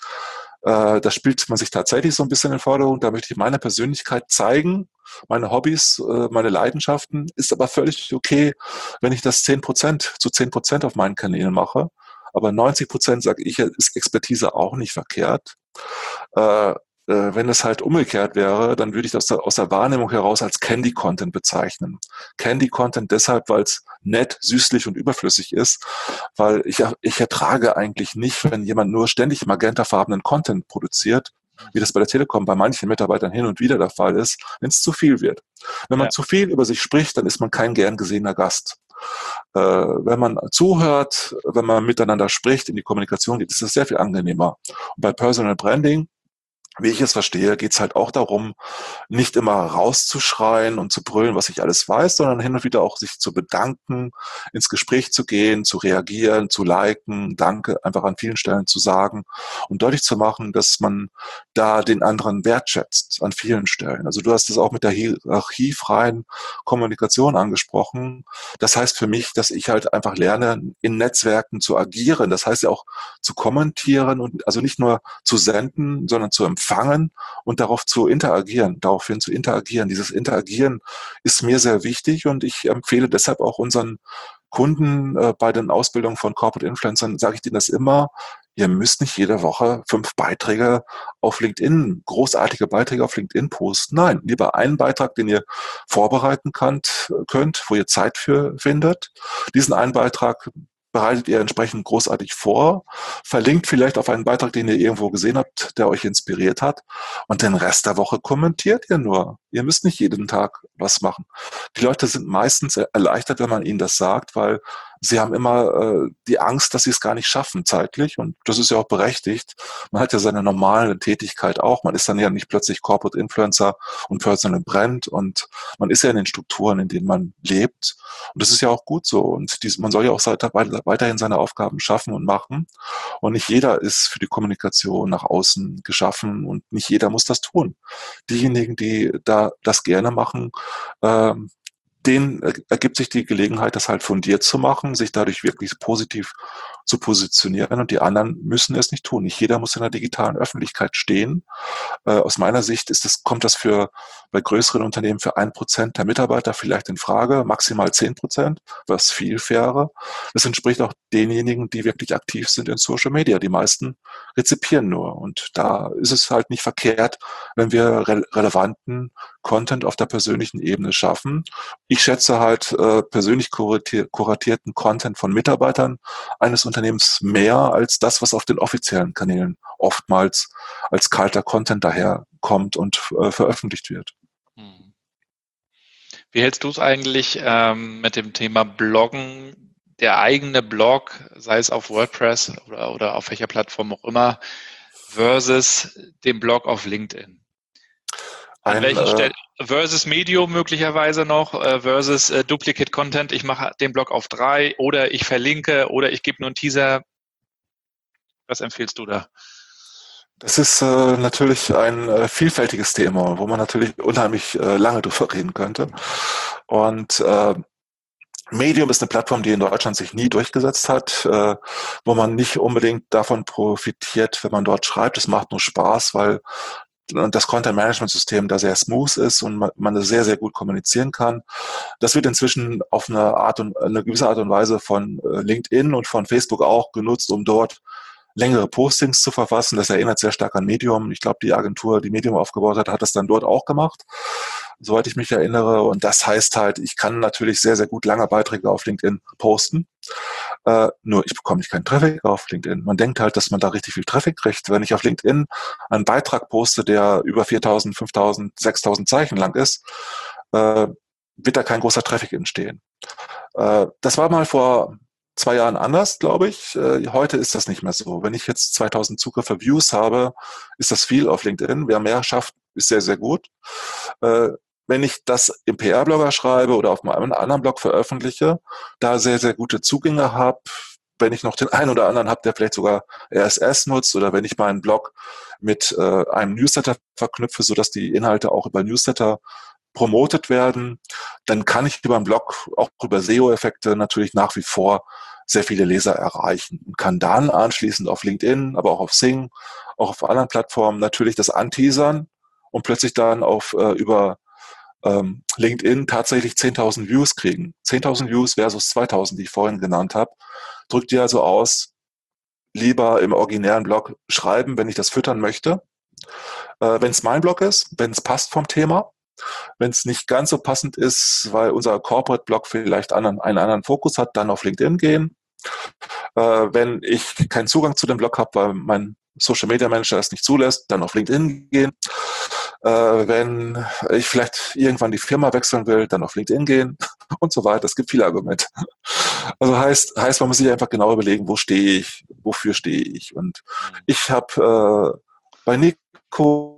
äh, da spielt man sich tatsächlich so ein bisschen in den Vordergrund, da möchte ich meine Persönlichkeit zeigen, meine Hobbys, äh, meine Leidenschaften, ist aber völlig okay, wenn ich das zehn Prozent zu zehn Prozent auf meinen Kanälen mache. Aber neunzig Prozent, sage ich, ist Expertise auch nicht verkehrt. Äh, äh, wenn es halt umgekehrt wäre, dann würde ich das aus der Wahrnehmung heraus als Candy-Content bezeichnen. Candy-Content deshalb, weil es nett, süßlich und überflüssig ist, weil ich, ich ertrage eigentlich nicht, wenn jemand nur ständig magentafarbenen Content produziert, wie das bei der Telekom bei manchen Mitarbeitern hin und wieder der Fall ist, wenn es zu viel wird. Wenn man Ja. zu viel über sich spricht, dann ist man kein gern gesehener Gast. Äh, wenn man zuhört, wenn man miteinander spricht, in die Kommunikation geht, ist das sehr viel angenehmer. Und bei Personal Branding, wie ich es verstehe, geht es halt auch darum, nicht immer rauszuschreien und zu brüllen, was ich alles weiß, sondern hin und wieder auch sich zu bedanken, ins Gespräch zu gehen, zu reagieren, zu liken, Danke einfach an vielen Stellen zu sagen und deutlich zu machen, dass man da den anderen wertschätzt an vielen Stellen. Also du hast es auch mit der hierarchiefreien Kommunikation angesprochen. Das heißt für mich, dass ich halt einfach lerne, in Netzwerken zu agieren. Das heißt ja auch zu kommentieren und also nicht nur zu senden, sondern zu empfangen und darauf zu interagieren, daraufhin zu interagieren. Dieses Interagieren ist mir sehr wichtig und ich empfehle deshalb auch unseren Kunden äh, bei den Ausbildungen von Corporate Influencern, sage ich denen das immer, ihr müsst nicht jede Woche fünf Beiträge auf LinkedIn, großartige Beiträge auf LinkedIn posten. Nein, lieber einen Beitrag, den ihr vorbereiten könnt, könnt, wo ihr Zeit für findet. Diesen einen Beitrag bereitet ihr entsprechend großartig vor, verlinkt vielleicht auf einen Beitrag, den ihr irgendwo gesehen habt, der euch inspiriert hat und den Rest der Woche kommentiert ihr nur. Ihr müsst nicht jeden Tag was machen. Die Leute sind meistens erleichtert, wenn man ihnen das sagt, weil sie haben immer äh, die Angst, dass sie es gar nicht schaffen zeitlich und das ist ja auch berechtigt. Man hat ja seine normale Tätigkeit auch. Man ist dann ja nicht plötzlich Corporate Influencer und Personal Brand und man ist ja in den Strukturen, in denen man lebt und das ist ja auch gut so und dies, man soll ja auch weiterhin seine Aufgaben schaffen und machen und nicht jeder ist für die Kommunikation nach außen geschaffen und nicht jeder muss das tun. Diejenigen, die da das gerne machen, ähm, denen ergibt sich die Gelegenheit, das halt fundiert zu machen, sich dadurch wirklich positiv zu positionieren und die anderen müssen es nicht tun. Nicht jeder muss in der digitalen Öffentlichkeit stehen. Äh, aus meiner Sicht ist das, kommt das für bei größeren Unternehmen für ein Prozent der Mitarbeiter vielleicht in Frage, maximal zehn Prozent, was viel wäre. Das entspricht auch denjenigen, die wirklich aktiv sind in Social Media. Die meisten rezipieren nur. Und da ist es halt nicht verkehrt, wenn wir re- relevanten Content auf der persönlichen Ebene schaffen. Ich schätze halt äh, persönlich kuratier- kuratierten Content von Mitarbeitern eines Unternehmens mehr als das, was auf den offiziellen Kanälen oftmals als kalter Content daherkommt und äh, veröffentlicht wird. Hm. Wie hältst du es eigentlich ähm, mit dem Thema Bloggen, der eigene Blog, sei es auf WordPress oder, oder auf welcher Plattform auch immer, versus dem Blog auf LinkedIn? An Ein, welcher äh, Stelle versus Medium möglicherweise noch, äh, versus äh, Duplicate Content, ich mache den Blog auf drei oder ich verlinke oder ich gebe nur einen Teaser. Was empfiehlst du da? Das ist äh, natürlich ein äh, vielfältiges Thema, wo man natürlich unheimlich äh, lange drüber reden könnte. Und äh, Medium ist eine Plattform, die in Deutschland sich nie durchgesetzt hat, äh, wo man nicht unbedingt davon profitiert, wenn man dort schreibt. Es macht nur Spaß, weil das Content-Management-System da sehr smooth ist und man, man das sehr, sehr gut kommunizieren kann. Das wird inzwischen auf eine Art und eine gewisse Art und Weise von äh, LinkedIn und von Facebook auch genutzt, um dort längere Postings zu verfassen. Das erinnert sehr stark an Medium. Ich glaube, die Agentur, die Medium aufgebaut hat, hat das dann dort auch gemacht, soweit ich mich erinnere. Und das heißt halt, ich kann natürlich sehr, sehr gut lange Beiträge auf LinkedIn posten. Äh, nur ich bekomme nicht keinen Traffic auf LinkedIn. Man denkt halt, dass man da richtig viel Traffic kriegt. Wenn ich auf LinkedIn einen Beitrag poste, der über viertausend, fünftausend, sechstausend Zeichen lang ist, äh, wird da kein großer Traffic entstehen. Äh, das war mal vor zwei Jahren anders, glaube ich. Äh, heute ist das nicht mehr so. Wenn ich jetzt zweitausend Zugriffe Views habe, ist das viel auf LinkedIn. Wer mehr schafft, ist sehr, sehr gut. Äh, wenn ich das im P R-Blogger schreibe oder auf meinem anderen Blog veröffentliche, da sehr, sehr gute Zugänge habe, wenn ich noch den einen oder anderen habe, der vielleicht sogar R S S nutzt oder wenn ich meinen Blog mit äh, einem Newsletter verknüpfe, sodass die Inhalte auch über Newsletter promotet werden, dann kann ich über einen Blog auch über S E O-Effekte natürlich nach wie vor sehr viele Leser erreichen und kann dann anschließend auf LinkedIn, aber auch auf Xing, auch auf anderen Plattformen natürlich das anteasern und plötzlich dann auf äh, über ähm, LinkedIn tatsächlich zehntausend Views kriegen. zehntausend Views versus zweitausend, die ich vorhin genannt habe. Drückt ihr also aus, lieber im originären Blog schreiben, wenn ich das füttern möchte. Äh, wenn es mein Blog ist, wenn es passt vom Thema. Wenn es nicht ganz so passend ist, weil unser Corporate-Blog vielleicht anderen, einen anderen Fokus hat, dann auf LinkedIn gehen. Äh, wenn ich keinen Zugang zu dem Blog habe, weil mein Social Media Manager es nicht zulässt, dann auf LinkedIn gehen. Äh, wenn ich vielleicht irgendwann die Firma wechseln will, dann auf LinkedIn gehen und so weiter. Es gibt viele Argumente. Also heißt, heißt, man muss sich einfach genau überlegen, wo stehe ich, wofür stehe ich. Und ich habe äh, bei Nico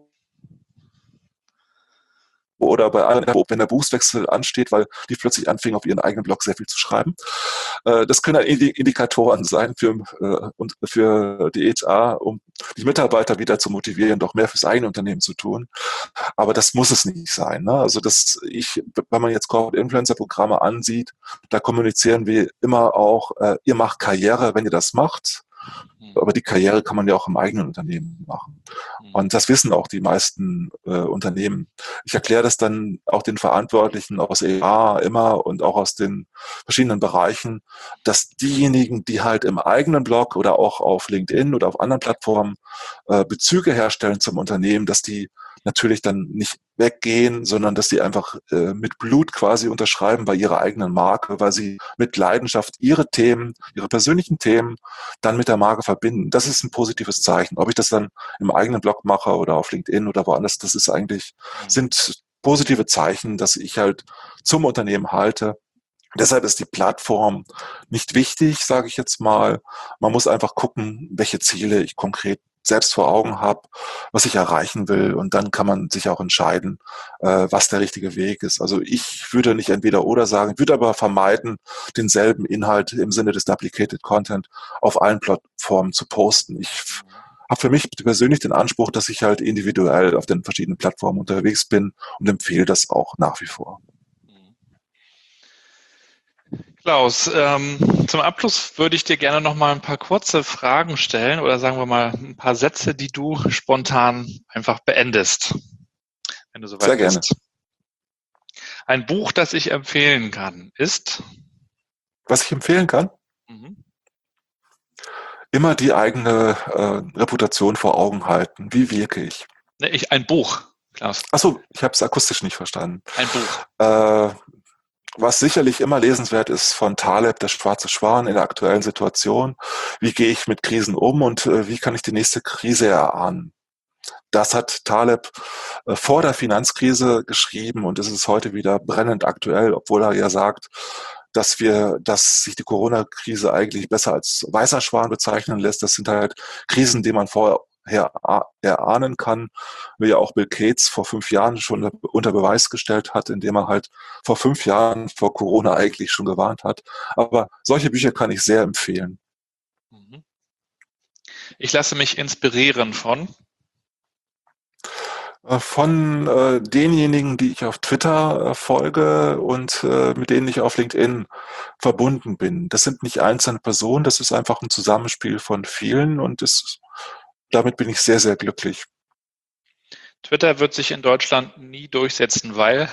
oder bei anderen, wenn der Berufswechsel ansteht, weil die plötzlich anfingen, auf ihren eigenen Blog sehr viel zu schreiben. Äh, das können Indikatoren sein für, äh, und für die H R, um die Mitarbeiter wieder zu motivieren, doch mehr fürs eigene Unternehmen zu tun. Aber das muss es nicht sein. Ne? Also das, ich, wenn man jetzt Corporate Influencer Programme ansieht, da kommunizieren wir immer auch, äh, ihr macht Karriere, wenn ihr das macht. Aber die Karriere kann man ja auch im eigenen Unternehmen machen. Und das wissen auch die meisten äh, Unternehmen. Ich erkläre das dann auch den Verantwortlichen aus H R immer und auch aus den verschiedenen Bereichen, dass diejenigen, die halt im eigenen Blog oder auch auf LinkedIn oder auf anderen Plattformen äh, Bezüge herstellen zum Unternehmen, dass die natürlich dann nicht weggehen, sondern dass sie einfach äh, mit Blut quasi unterschreiben bei ihrer eigenen Marke, weil sie mit Leidenschaft ihre Themen, ihre persönlichen Themen dann mit der Marke verbinden. Das ist ein positives Zeichen. Ob ich das dann im eigenen Blog mache oder auf LinkedIn oder woanders, das ist eigentlich, sind positive Zeichen, dass ich halt zum Unternehmen halte. Deshalb ist die Plattform nicht wichtig, sage ich jetzt mal. Man muss einfach gucken, welche Ziele ich konkret selbst vor Augen habe, was ich erreichen will. Und dann kann man sich auch entscheiden, äh, was der richtige Weg ist. Also ich würde nicht entweder oder sagen, ich würde aber vermeiden, denselben Inhalt im Sinne des Duplicated Content auf allen Plattformen zu posten. Ich habe für mich persönlich den Anspruch, dass ich halt individuell auf den verschiedenen Plattformen unterwegs bin und empfehle das auch nach wie vor. Klaus, ähm, zum Abschluss würde ich dir gerne noch mal ein paar kurze Fragen stellen oder sagen wir mal ein paar Sätze, die du spontan einfach beendest, wenn du soweit Sehr gerne. bist. Ein Buch, das ich empfehlen kann, ist? Was ich empfehlen kann? Mhm. Immer die eigene äh, Reputation vor Augen halten. Wie wirke ich? Ne, ich ein Buch, Klaus. Achso, ich habe es akustisch nicht verstanden. Ein Buch. Äh, was sicherlich immer lesenswert ist von Taleb, der schwarze Schwan in der aktuellen Situation. Wie gehe ich mit Krisen um und äh, wie kann ich die nächste Krise erahnen? Das hat Taleb äh, vor der Finanzkrise geschrieben und es ist heute wieder brennend aktuell, obwohl er ja sagt, dass wir, dass sich die Corona-Krise eigentlich besser als weißer Schwan bezeichnen lässt. Das sind halt Krisen, die man vorher erahnen kann, wie ja auch Bill Gates vor fünf Jahren schon unter Beweis gestellt hat, indem er halt vor fünf Jahren vor Corona eigentlich schon gewarnt hat. Aber solche Bücher kann ich sehr empfehlen. Ich lasse mich inspirieren von? Von äh, denjenigen, die ich auf Twitter äh, folge und äh, mit denen ich auf LinkedIn verbunden bin. Das sind nicht einzelne Personen, das ist einfach ein Zusammenspiel von vielen und das, damit bin ich sehr, sehr glücklich. Twitter wird sich in Deutschland nie durchsetzen, weil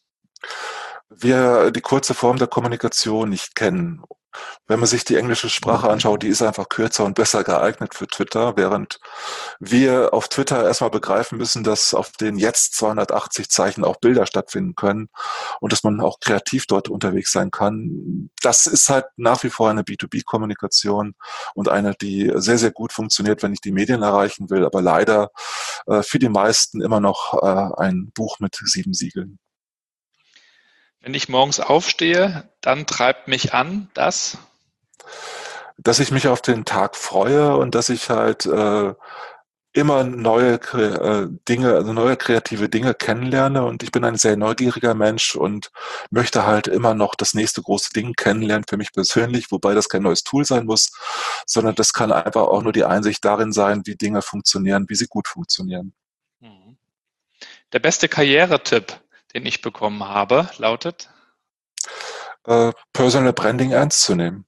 wir die kurze Form der Kommunikation nicht kennen. Wenn man sich die englische Sprache anschaut, die ist einfach kürzer und besser geeignet für Twitter, während wir auf Twitter erstmal begreifen müssen, dass auf den jetzt zweihundertachtzig Zeichen auch Bilder stattfinden können und dass man auch kreativ dort unterwegs sein kann. Das ist halt nach wie vor eine B zwei B-Kommunikation und eine, die sehr, sehr gut funktioniert, wenn ich die Medien erreichen will, aber leider äh, für die meisten immer noch äh, ein Buch mit sieben Siegeln. Wenn ich morgens aufstehe, dann treibt mich an, dass? Dass ich mich auf den Tag freue und dass ich halt äh, immer neue äh, Dinge, also neue kreative Dinge kennenlerne und ich bin ein sehr neugieriger Mensch und möchte halt immer noch das nächste große Ding kennenlernen für mich persönlich, wobei das kein neues Tool sein muss, sondern das kann einfach auch nur die Einsicht darin sein, wie Dinge funktionieren, wie sie gut funktionieren. Der beste Karrieretipp, den ich bekommen habe, lautet? Äh, Personal Branding ernst zu nehmen.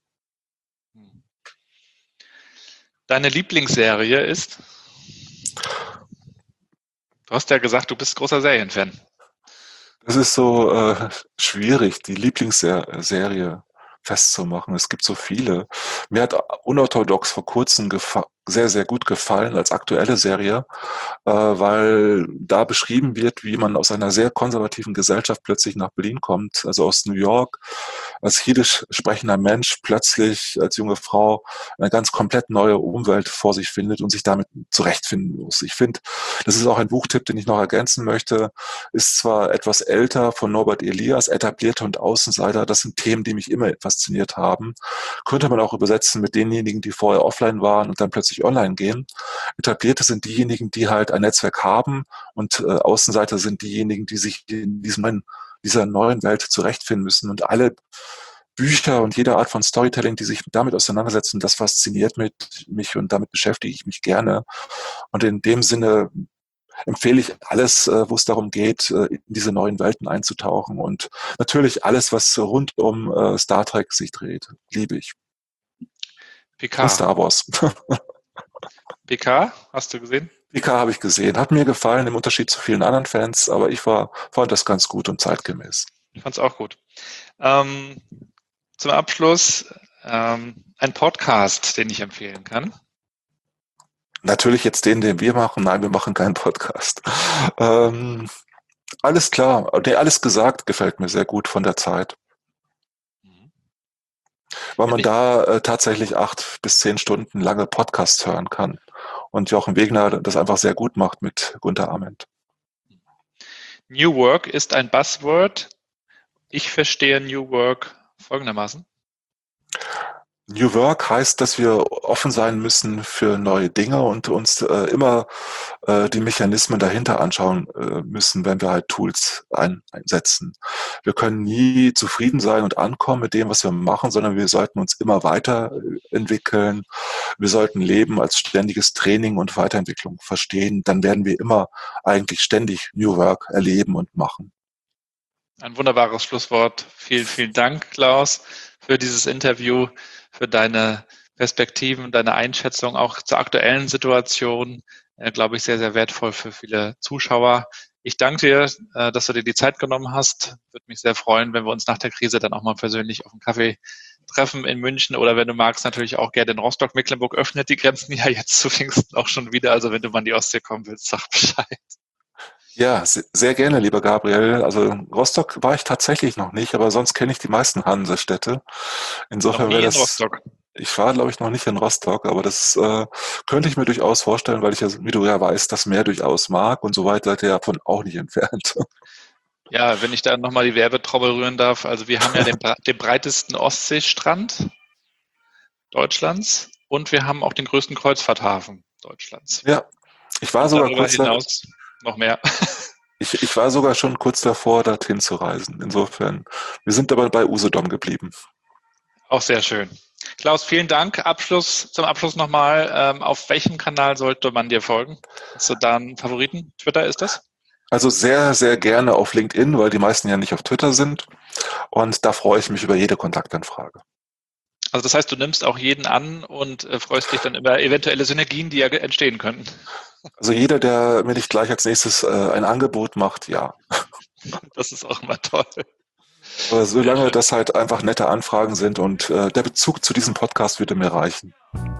Deine Lieblingsserie ist? Du hast ja gesagt, du bist großer Serienfan. Das ist so äh, schwierig, die Lieblingsserie festzumachen. Es gibt so viele. Mir hat Unorthodox vor kurzem sehr, sehr gut gefallen als aktuelle Serie, äh, weil da beschrieben wird, wie man aus einer sehr konservativen Gesellschaft plötzlich nach Berlin kommt, also aus New York, als jiddisch sprechender Mensch plötzlich als junge Frau eine ganz komplett neue Umwelt vor sich findet und sich damit zurechtfinden muss. Ich finde, das ist auch ein Buchtipp, den ich noch ergänzen möchte, ist zwar etwas älter, von Norbert Elias, Etablierte und Außenseiter. Das sind Themen, die mich immer fasziniert haben. Könnte man auch übersetzen mit denjenigen, die vorher offline waren und dann plötzlich online gehen. Etablierte sind diejenigen, die halt ein Netzwerk haben und äh, Außenseiter sind diejenigen, die sich in diesem neuen, dieser neuen Welt zurechtfinden müssen. Und alle Bücher und jede Art von Storytelling, die sich damit auseinandersetzen, das fasziniert mich und damit beschäftige ich mich gerne. Und in dem Sinne empfehle ich alles, wo es darum geht, in diese neuen Welten einzutauchen und natürlich alles, was rund um Star Trek sich dreht, liebe ich. Picard. Und Star Wars. Picard, hast du gesehen? Picard habe ich gesehen, hat mir gefallen im Unterschied zu vielen anderen Fans, aber ich war, fand das ganz gut und zeitgemäß. Ich fand es auch gut. Ähm, zum Abschluss ähm, ein Podcast, den ich empfehlen kann. Natürlich jetzt den, den wir machen. Nein, wir machen keinen Podcast. Ähm, alles klar. Nee, alles gesagt gefällt mir sehr gut von der Zeit. Weil man da äh, tatsächlich acht bis zehn Stunden lange Podcasts hören kann. Und Jochen Wegner das einfach sehr gut macht mit Gunter Amend. New Work ist ein Buzzword. Ich verstehe New Work folgendermaßen. New Work heißt, dass wir offen sein müssen für neue Dinge und uns äh, immer äh, die Mechanismen dahinter anschauen äh, müssen, wenn wir halt Tools ein, einsetzen. Wir können nie zufrieden sein und ankommen mit dem, was wir machen, sondern wir sollten uns immer weiterentwickeln. Wir sollten Leben als ständiges Training und Weiterentwicklung verstehen. Dann werden wir immer eigentlich ständig New Work erleben und machen. Ein wunderbares Schlusswort. Vielen, vielen Dank, Klaus, für dieses Interview, für deine Perspektiven, deine Einschätzung auch zur aktuellen Situation. Äh, glaube ich, sehr, sehr wertvoll für viele Zuschauer. Ich danke dir, äh, dass du dir die Zeit genommen hast. Würde mich sehr freuen, wenn wir uns nach der Krise dann auch mal persönlich auf einen Kaffee treffen in München oder wenn du magst, natürlich auch gerne in Rostock. Mecklenburg öffnet die Grenzen ja jetzt zu Pfingsten auch schon wieder. Also wenn du mal an die Ostsee kommen willst, sag Bescheid. Ja, sehr gerne, lieber Gabriel. Also Rostock war ich tatsächlich noch nicht, aber sonst kenne ich die meisten Hansestädte. Insofern wäre das. In Rostock. Ich war, glaube ich, noch nicht in Rostock, aber das äh, könnte ich mir durchaus vorstellen, weil ich ja, wie du ja weißt, das Meer durchaus mag und so weit seid ihr davon auch nicht entfernt. Ja, wenn ich da nochmal die Werbetrommel rühren darf. Also wir haben ja den, den breitesten Ostseestrand Deutschlands und wir haben auch den größten Kreuzfahrthafen Deutschlands. Ja, ich war und sogar darüber kurz hinaus noch mehr. Ich, ich war sogar schon kurz davor, dorthin zu reisen. Insofern, wir sind aber bei Usedom geblieben. Auch sehr schön. Klaus, vielen Dank. Abschluss, zum Abschluss nochmal, ähm, auf welchem Kanal sollte man dir folgen? Hast du da einen Favoriten? Twitter ist das? Also sehr, sehr gerne auf LinkedIn, weil die meisten ja nicht auf Twitter sind. Und da freue ich mich über jede Kontaktanfrage. Also das heißt, du nimmst auch jeden an und äh, freust dich dann über eventuelle Synergien, die ja entstehen könnten. Also jeder, der mir nicht gleich als nächstes äh, ein Angebot macht, ja. Das ist auch immer toll. Aber solange das halt einfach nette Anfragen sind und äh, der Bezug zu diesem Podcast würde mir reichen.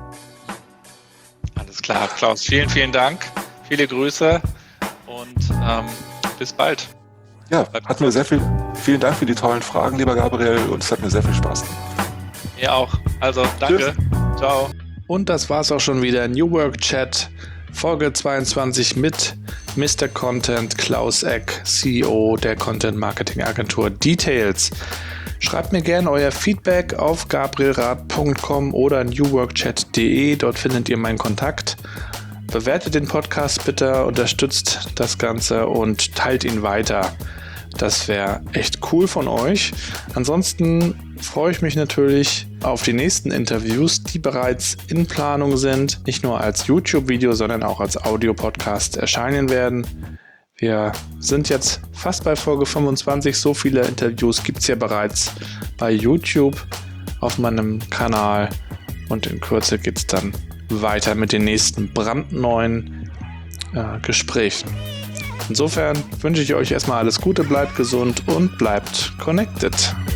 Alles klar, Klaus. Vielen, vielen Dank. Viele Grüße und ähm, bis bald. Ja, hat mir sehr viel, vielen Dank für die tollen Fragen, lieber Gabriel, und es hat mir sehr viel Spaß gemacht. Mir auch. Also, danke. Tschüss. Ciao. Und das war's auch schon wieder. New Work Chat, Folge zweiundzwanzig mit Mister Content Klaus Eck, C E O der Content Marketing Agentur Details. Schreibt mir gerne euer Feedback auf gabrielrath punkt com oder newworkchat punkt de. Dort findet ihr meinen Kontakt. Bewertet den Podcast bitte, unterstützt das Ganze und teilt ihn weiter. Das wäre echt cool von euch. Ansonsten freue ich mich natürlich auf die nächsten Interviews, die bereits in Planung sind, nicht nur als YouTube-Video, sondern auch als Audio-Podcast erscheinen werden. Wir sind jetzt fast bei Folge fünfundzwanzig. So viele Interviews gibt es ja bereits bei YouTube auf meinem Kanal. Und in Kürze geht es dann weiter mit den nächsten brandneuen äh, Gesprächen. Insofern wünsche ich euch erstmal alles Gute, bleibt gesund und bleibt connected.